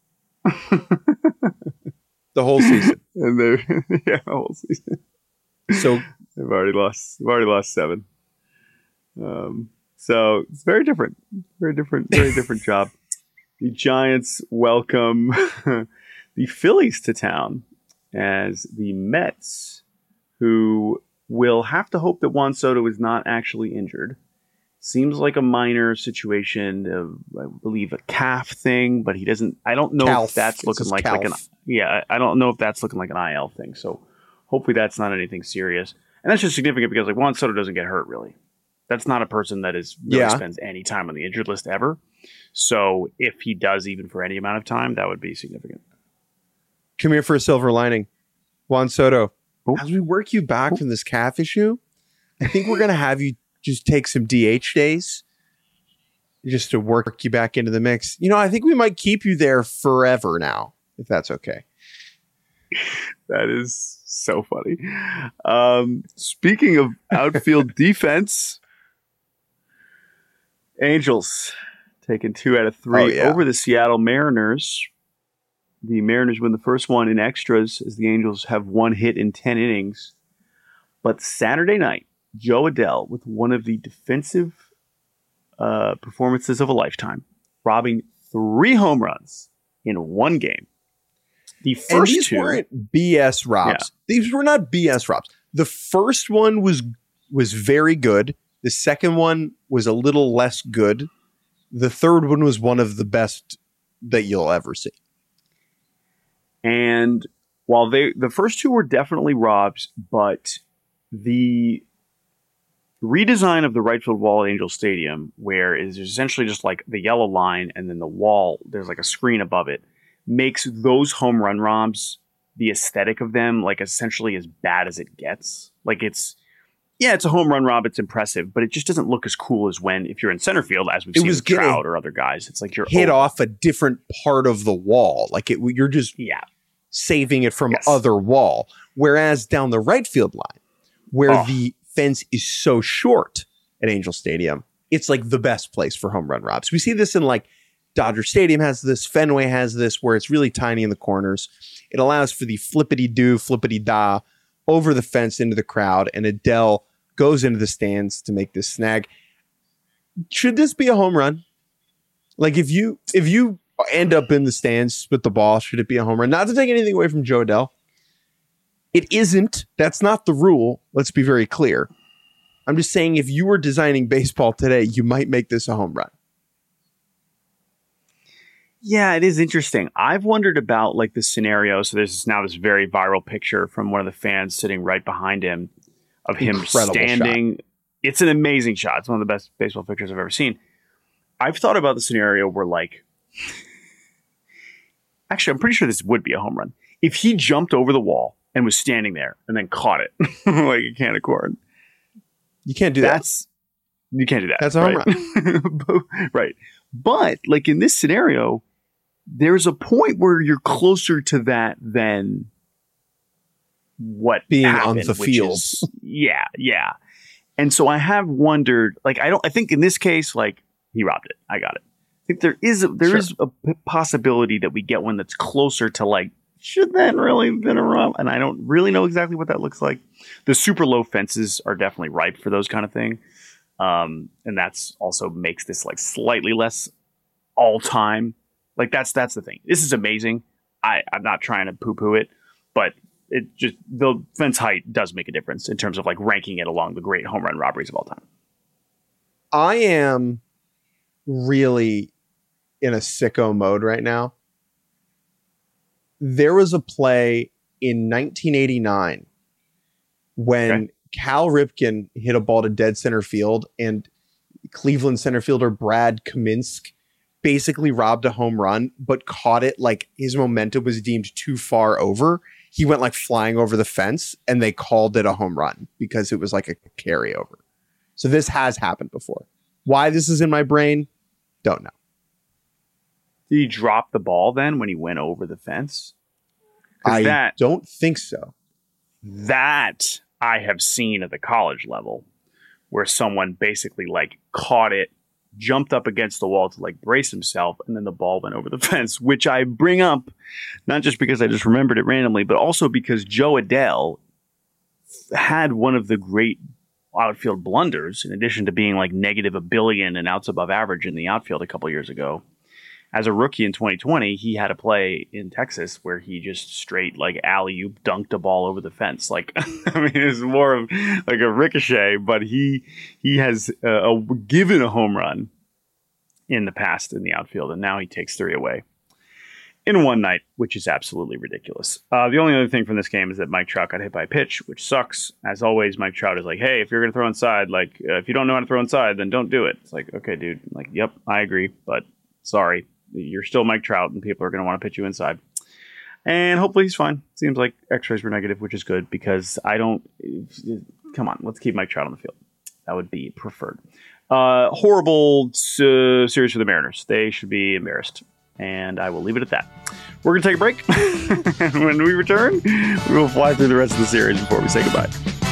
The whole season. And they yeah, the whole season. So they've already lost. They've already lost seven. Um, so it's very different. Very different. Very different job. The Giants welcome the Phillies to town as the Mets, who will have to hope that Juan Soto is not actually injured. Seems like a minor situation, of, I believe a calf thing, but he doesn't. I don't know calf. if that's looking like, like an yeah. I don't know if that's looking like an I L thing. So hopefully that's not anything serious. And that's just significant because like Juan Soto doesn't get hurt really. That's not a person that is really yeah. spends any time on the injured list ever. So if he does, even for any amount of time, that would be significant. Come here for a silver lining, Juan Soto. Oh. As we work you back oh. from this calf issue, I think we're gonna have you just take some D H days just to work you back into the mix. You know, I think we might keep you there forever now, if that's okay. That is so funny. Um, speaking of outfield defense, Angels taking two out of three oh, yeah. over the Seattle Mariners. The Mariners win the first one in extras as the Angels have one hit in ten innings. But Saturday night, Jo Adell with one of the defensive uh, performances of a lifetime, robbing three home runs in one game. The first and these two weren't B S robs. Yeah. These were not B S robs. The first one was was very good. The second one was a little less good. The third one was one of the best that you'll ever see. And while they the first two were definitely robs, but the redesign of the right field wall at Angel Stadium, where it is essentially just like the yellow line and then the wall, there's like a screen above it, makes those home run robs, the aesthetic of them, like essentially as bad as it gets. Like it's, yeah, it's a home run rob, it's impressive, but it just doesn't look as cool as when, if you're in center field, as we've it seen was with Trout or other guys, it's like you're hit over. off a different part of the wall. Like it, you're just yeah. saving it from yes. other wall. Whereas down the right field line, where oh. the fence is so short at Angel Stadium, it's like the best place for home run robs. We see this in like Dodger Stadium has this, Fenway has this, where it's really tiny in the corners. It allows for the flippity-do, flippity-da over the fence into the crowd, and Adell goes into the stands to make this snag. Should this be a home run? Like if you if you end up in the stands with the ball, should it be a home run? Not to take anything away from Jo Adell. It isn't. That's not the rule. Let's be very clear. I'm just saying if you were designing baseball today, you might make this a home run. Yeah, it is interesting. I've wondered about like the scenario. So there's now this very viral picture from one of the fans sitting right behind him of him Incredible standing. Shot. It's an amazing shot. It's one of the best baseball pictures I've ever seen. I've thought about the scenario where like, actually, I'm pretty sure this would be a home run. If he jumped over the wall and was standing there and then caught it like a can of corn. You can't do That's, that. You can't do that. That's a home right? run. Right. But like in this scenario, there's a point where you're closer to that than what being happened, on the field. Is, yeah. Yeah. And so I have wondered, like, I don't, I think in this case, like he robbed it. I got it. I think there is, a, there sure. is a p- possibility that we get one that's closer to like, should that really have been a rob? And I don't really know exactly what that looks like. The super low fences are definitely ripe for those kind of thing. Um, and that's also makes this like slightly less all time. Like that's, that's the thing. This is amazing. I, I'm not trying to poo poo it, but it just, the fence height does make a difference in terms of like ranking it along the great home run robberies of all time. I am really in a sicko mode right now. there was a play in nineteen eighty-nine when okay. Cal Ripken hit a ball to dead center field, and Cleveland center fielder Brad Kaminsky basically robbed a home run, but caught it like his momentum was deemed too far over. He went like flying over the fence, and they called it a home run because it was like a carryover. So this has happened before. Why this is in my brain, don't know. Did he drop the ball then when he went over the fence? I that, don't think so. That I have seen at the college level, where someone basically like caught it, jumped up against the wall to like brace himself, and then the ball went over the fence, which I bring up not just because I just remembered it randomly, but also because Joe Adele had one of the great outfield blunders, in addition to being like negative a billion and outs above average in the outfield a couple years ago. As a rookie in twenty twenty, he had a play in Texas where he just straight like alley-oop dunked a ball over the fence. Like, I mean, it's more of like a ricochet, but he he has uh, a, given a home run in the past in the outfield, and now he takes three away in one night, which is absolutely ridiculous. Uh, the only other thing from this game is that Mike Trout got hit by a pitch, which sucks. As always, Mike Trout is like, hey, if you're going to throw inside, like, uh, if you don't know how to throw inside, then don't do it. It's like, okay, dude. I'm like, yep, I agree, but sorry. You're still Mike Trout, and people are going to want to pitch you inside. And hopefully he's fine. Seems like x-rays were negative, which is good, because I don't... Come on, let's keep Mike Trout on the field. That would be preferred. Uh, horrible uh, series for the Mariners. They should be embarrassed. And I will leave it at that. We're going to take a break. And when we return, we will fly through the rest of the series before we say goodbye.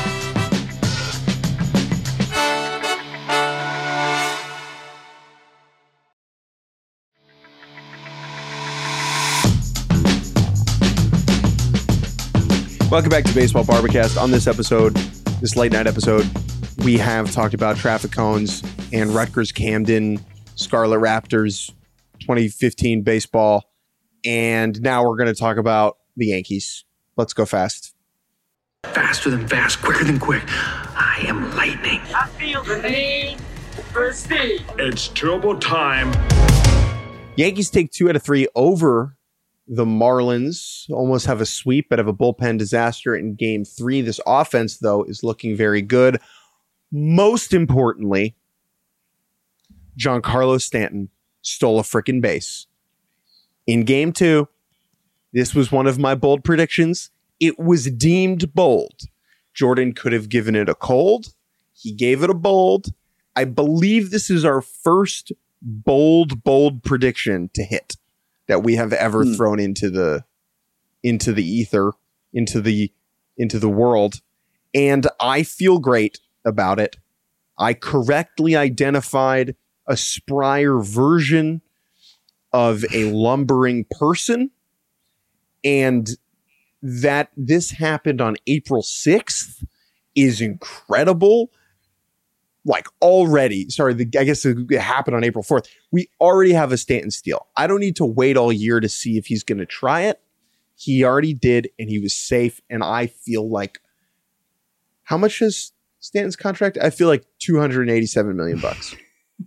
Welcome back to Baseball Barbacast. On this episode, this late night episode, we have talked about traffic cones and Rutgers Camden Scarlet Raptors twenty fifteen baseball. And now we're going to talk about the Yankees. Let's go fast. Faster than fast, quicker than quick. I am lightning. I feel the need for speed. It's turbo time. Yankees take two out of three over the Marlins. Almost have a sweep, but have a bullpen disaster in game three. This offense, though, is looking very good. Most importantly, Giancarlo Stanton stole a freaking base. In game two, this was one of my bold predictions. It was deemed bold. Jordan could have given it a cold. He gave it a bold. I believe this is our first bold, bold prediction to hit that we have ever hmm. thrown into the into the ether, into the into the world. And I feel great about it. I correctly identified a sprier version of a lumbering person, and that this happened on April sixth is incredible. Like already, sorry, the, I guess it happened on April fourth. We already have a Stanton steal. I don't need to wait all year to see if he's going to try it. He already did, and he was safe. And I feel like, how much is Stanton's contract? I feel like two hundred eighty-seven million bucks.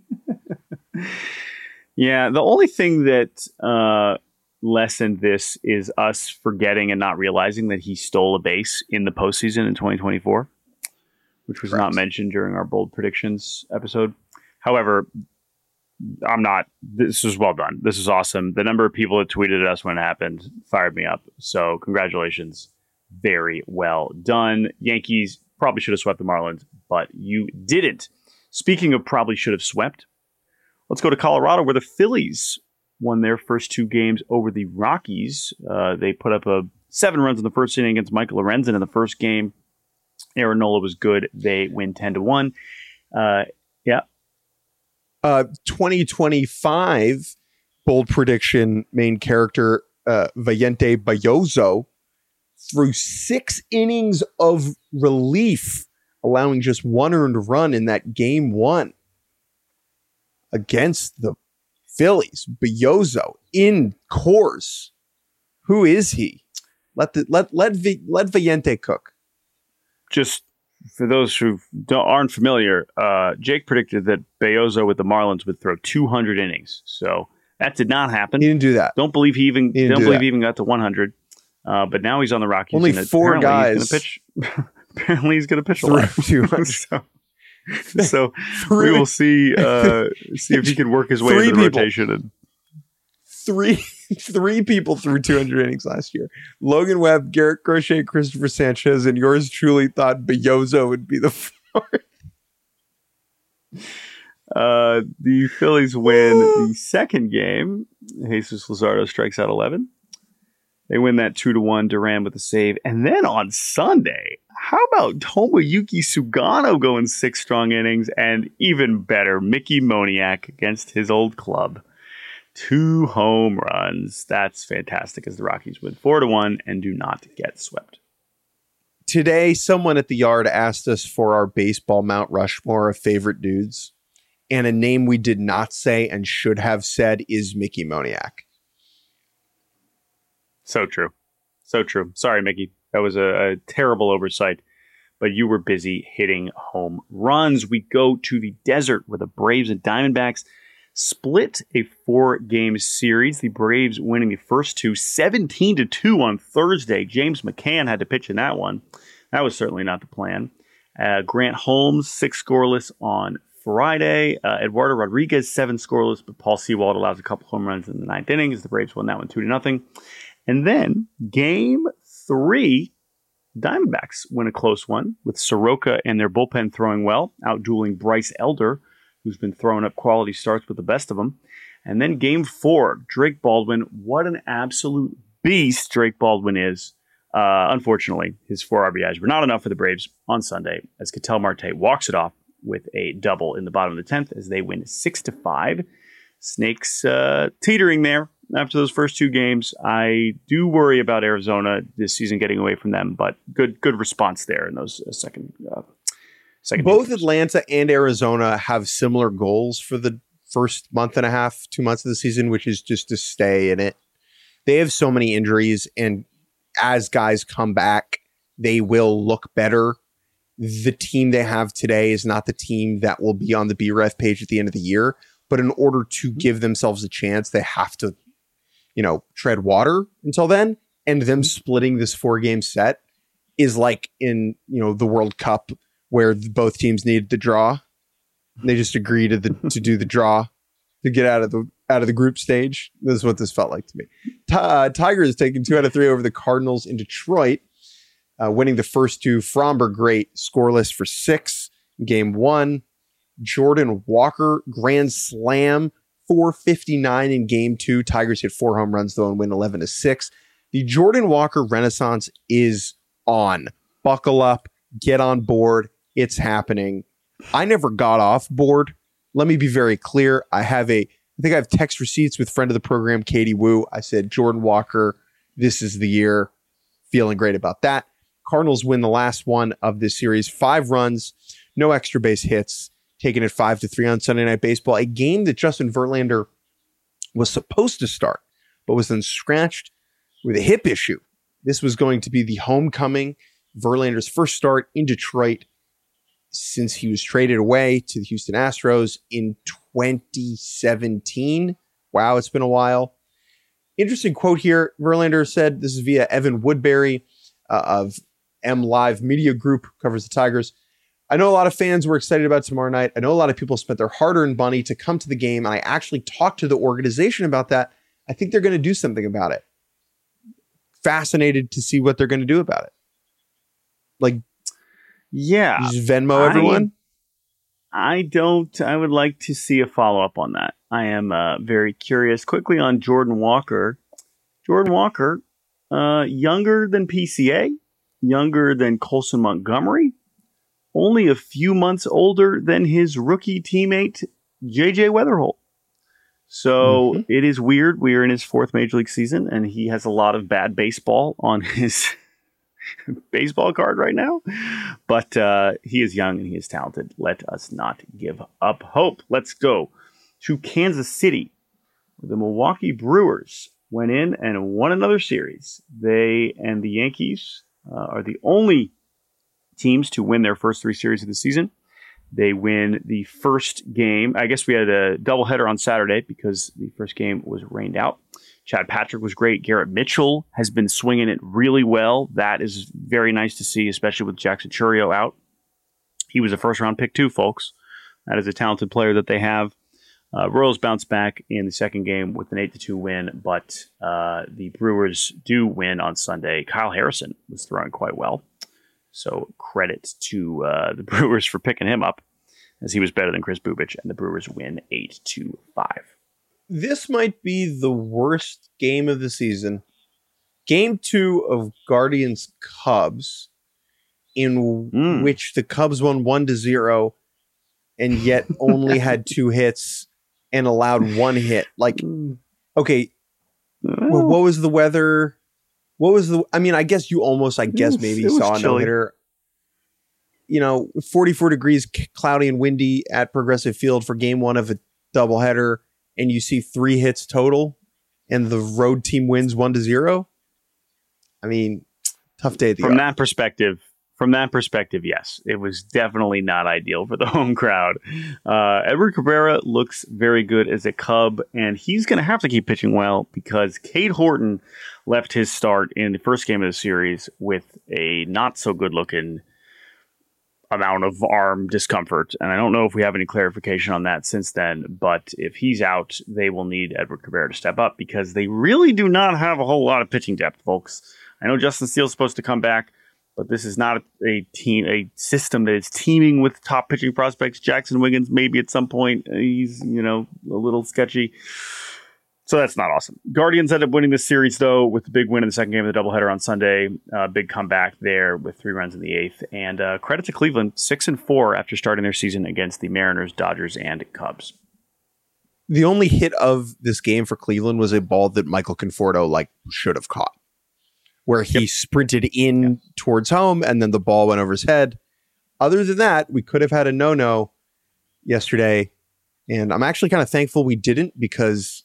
Yeah, the only thing that uh, lessened this is us forgetting and not realizing that he stole a base in the postseason in twenty twenty-four. Which was Correct. Not mentioned during our bold predictions episode. However, I'm not, this is well done. This is awesome. The number of people that tweeted at us when it happened fired me up. So congratulations. Very well done. Yankees probably should have swept the Marlins, but you didn't. Speaking of probably should have swept, let's go to Colorado, where the Phillies won their first two games over the Rockies. Uh, they put up a seven runs in the first inning against Michael Lorenzen in the first game. Aaron Nola was good. They win ten to one. Uh, yeah. Uh, twenty twenty-five bold prediction main character uh, Valiente Bayozo threw six innings of relief, allowing just one earned run in that game one against the Phillies. Bayozo in Coors. Who is he? Let the let let v, let Valiente cook. Just for those who don't, aren't familiar, uh, Jake predicted that Bayozo with the Marlins would throw two hundred innings. So That did not happen. He didn't do that. Don't believe he even He don't do believe that. he even got to one hundred. Uh, but now he's on the Rockies. Only and four apparently guys. He's gonna pitch. Apparently, he's going to pitch a Through lot. two hundred. so, so we will see. Uh, see if he can work his way Three into the people. rotation. And Three three people threw two hundred innings last year. Logan Webb, Garrett Crochet, Christopher Sanchez, and yours truly thought Beyozo would be the fourth. uh, the Phillies win the second game. Jesus Luzardo strikes out eleven. They win that two to one. Duran with the save, and then on Sunday, how about Tomoyuki Sugano going six strong innings, and even better, Mickey Moniak against his old club, two home runs. That's fantastic as the Rockies win four to one and do not get swept. Today, someone at the yard asked us for our baseball Mount Rushmore of favorite dudes, and a name we did not say and should have said is Mickey Moniak. So true. So true. Sorry, Mickey. That was a, a terrible oversight, but you were busy hitting home runs. We go to the desert where the Braves and Diamondbacks split a four-game series. The Braves winning the first two, seventeen to two on Thursday. James McCann had to pitch in that one. That was certainly not the plan. Uh, Grant Holmes, six scoreless on Friday. Uh, Eduardo Rodriguez, seven scoreless, but Paul Sewald allows a couple home runs in the ninth inning as the Braves won that one two to nothing. And then game three, Diamondbacks win a close one with Soroka and their bullpen throwing well, outdueling Bryce Elder, who's been throwing up quality starts with the best of them. And then game four, Drake Baldwin. What an absolute beast Drake Baldwin is. Uh, unfortunately, his four R B Is were not enough for the Braves on Sunday as Ketel Marte walks it off with a double in the bottom of the tenth as they win six to five. Snakes uh, teetering there after those first two games. I do worry about Arizona this season getting away from them, but good good response there in those uh, second uh, second. Both games. Atlanta and Arizona have similar goals for the first month and a half, two months of the season, which is just to stay in it. They have so many injuries, and as guys come back, they will look better. The team they have today is not the team that will be on the B R E F page at the end of the year. But in order to give themselves a chance, they have to, you know, tread water until then. And them splitting this four-game set is like in, you know, the World Cup where both teams needed the draw. They just agree to the to do the draw to get out of the out of the group stage. This is what this felt like to me. T- uh, Tigers taking two out of three over the Cardinals in Detroit, uh, winning the first two. Fromber great, scoreless for six. Game one. Jordan Walker, grand slam, four fifty-nine in game two. Tigers hit four home runs, though, and win eleven to six. The Jordan Walker renaissance is on. Buckle up, get on board. It's happening. I never got off board. Let me be very clear. I have a, I think I have text receipts with friend of the program, Katie Wu. I said, Jordan Walker, this is the year. Feeling great about that. Cardinals win the last one of this series. Five runs, no extra base hits. Taking it five to three on Sunday Night Baseball, a game that Justin Verlander was supposed to start, but was then scratched with a hip issue. This was going to be the homecoming, Verlander's first start in Detroit since he was traded away to the Houston Astros in twenty seventeen. Wow, it's been a while. Interesting quote here. Verlander said, this is via Evan Woodbury uh, of M Live Media Group, covers the Tigers. I know a lot of fans were excited about tomorrow night. I know a lot of people spent their hard-earned money to come to the game, and I actually talked to the organization about that. I think they're going to do something about it. Fascinated to see what they're going to do about it. Like, yeah, just Venmo everyone. I, I don't. I would like to see a follow-up on that. I am uh, very curious. Quickly on Jordan Walker. Jordan Walker, uh, younger than P C A, younger than Colson Montgomery. Only a few months older than his rookie teammate, J J Weatherholt. So mm-hmm. It is weird. We are in his fourth Major League season, and he has a lot of bad baseball on his baseball card right now. But uh, he is young and he is talented. Let us not give up hope. Let's go to Kansas City. The Milwaukee Brewers went in and won another series. They and the Yankees uh, are the only teams to win their first three series of the season. They win the first game. I guess we had a doubleheader on Saturday because the first game was rained out. Chad Patrick was great. Garrett Mitchell has been swinging it really well. That is very nice to see, especially with Jackson Churio out. He was a first-round pick too, folks. That is a talented player that they have. Uh, Royals bounced back in the second game with an eight to two win, but uh, the Brewers do win on Sunday. Kyle Harrison was throwing quite well. So credit to uh, the Brewers for picking him up, as he was better than Chris Bubich, and the Brewers win eight to five. This might be the worst game of the season. Game two of Guardians Cubs, in mm. which the Cubs won one to zero, and yet only had two hits and allowed one hit. Like, okay, well, what was the weather? What was the? I mean, I guess you almost, I guess, was, maybe saw a no hitter. You know, forty-four degrees, cloudy and windy at Progressive Field for game one of a doubleheader. And you see three hits total, and the road team wins one to zero. I mean, tough day at the From yard. that perspective, from that perspective, yes, it was definitely not ideal for the home crowd. Uh, Edward Cabrera looks very good as a Cub, and he's going to have to keep pitching well because Cade Horton left his start in the first game of the series with a not so good looking amount of arm discomfort, and I don't know if we have any clarification on that since then, but if he's out, they will need Edward Cabrera to step up because they really do not have a whole lot of pitching depth, folks. I know Justin Steele's supposed to come back, but this is not a, a team, a system that is teeming with top pitching prospects. Jackson Wiggins, maybe at some point, he's, you know, a little sketchy. So that's not awesome. Guardians ended up winning this series, though, with the big win in the second game of the doubleheader on Sunday. Uh, big comeback there with three runs in the eighth. And uh, credit to Cleveland, six and four after starting their season against the Mariners, Dodgers, and Cubs. The only hit of this game for Cleveland was a ball that Michael Conforto like should have caught, where he yep. sprinted in yep. towards home and then the ball went over his head. Other than that, we could have had a no-no yesterday. And I'm actually kind of thankful we didn't because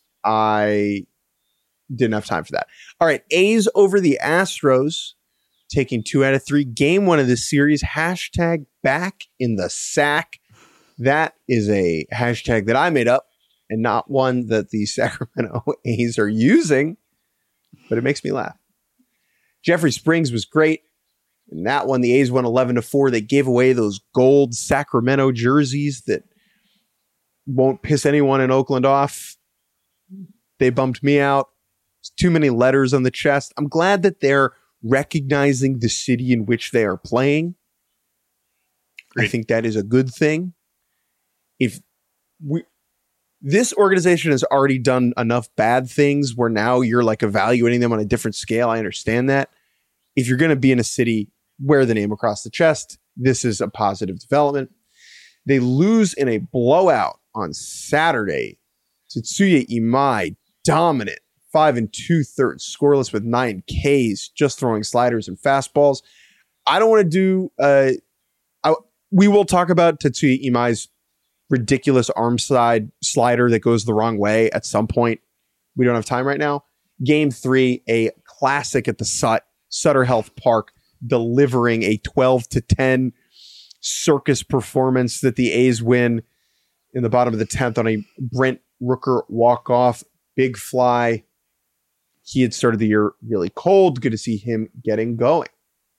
I didn't have time for that. All right. A's over the Astros, taking two out of three. Game one of this series. Hashtag back in the sack. That is a hashtag that I made up and not one that the Sacramento A's are using, but it makes me laugh. Jeffrey Springs was great. In that one, the A's won eleven to four. They gave away those gold Sacramento jerseys that won't piss anyone in Oakland off. They bumped me out. There's too many letters on the chest. I'm glad that they're recognizing the city in which they are playing. Great. I think that is a good thing. If we, this organization has already done enough bad things where now you're like evaluating them on a different scale. I understand that. If you're going to be in a city, wear the name across the chest. This is a positive development. They lose in a blowout on Saturday. Tetsuya Imai, dominant, five and two thirds, scoreless with nine Ks, just throwing sliders and fastballs. I don't want to do. Uh, I, we will talk about Tetsuya Imai's ridiculous arm side slider that goes the wrong way at some point. We don't have time right now. Game three, a classic at the Sut, Sutter Health Park, delivering a twelve to ten circus performance that the A's win in the bottom of the tenth on a Brent Rooker walk-off, big fly. He had started the year really cold. Good to see him getting going.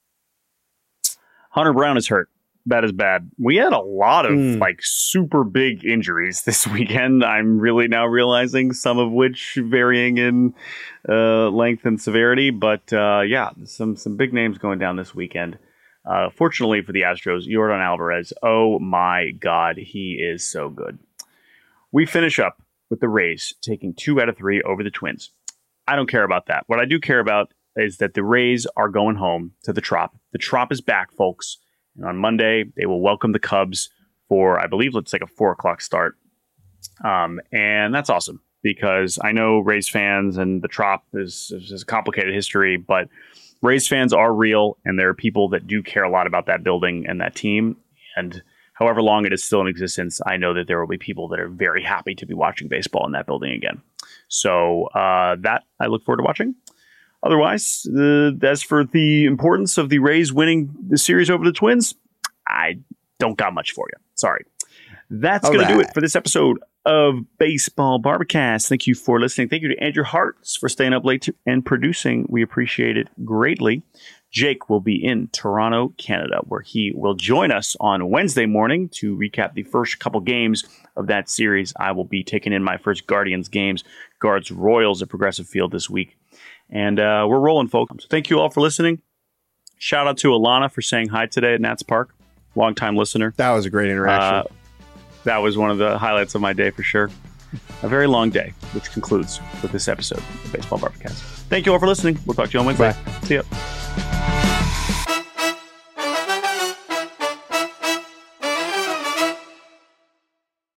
Hunter Brown is hurt. That is bad. We had a lot of mm. like super big injuries this weekend. I'm really now realizing some of which varying in uh, length and severity. But uh, yeah, some some big names going down this weekend. Uh, fortunately for the Astros, Yordan Alvarez. Oh my God, he is so good. We finish up with the Rays taking two out of three over the Twins. I don't care about that. What I do care about is that the Rays are going home to the Trop. The Trop is back, folks. And on Monday, they will welcome the Cubs for, I believe, it's like a four o'clock start. Um, and that's awesome because I know Rays fans and the Trop is, is a complicated history, but Rays fans are real, and there are people that do care a lot about that building and that team. And however long it is still in existence, I know that there will be people that are very happy to be watching baseball in that building again. So uh, that I look forward to watching. Otherwise, uh, as for the importance of the Rays winning the series over the Twins, I don't got much for you. Sorry. That's All going to do right. it for this episode of Baseball Barbacast. Thank you for listening. Thank you to Andrew Hartz for staying up late and producing. We appreciate it greatly. Jake will be in Toronto, Canada, where he will join us on Wednesday morning to recap the first couple games of that series. I will be taking in my first Guardians games, Guards Royals at Progressive Field this week. And uh, we're rolling, folks. So thank you all for listening. Shout out to Alana for saying hi today at Nats Park. Longtime listener. That was a great interaction. Uh, that was one of the highlights of my day for sure. A very long day, which concludes with this episode of Baseball Barbacast. Thank you all for listening. We'll talk to you on Wednesday. Bye. See ya.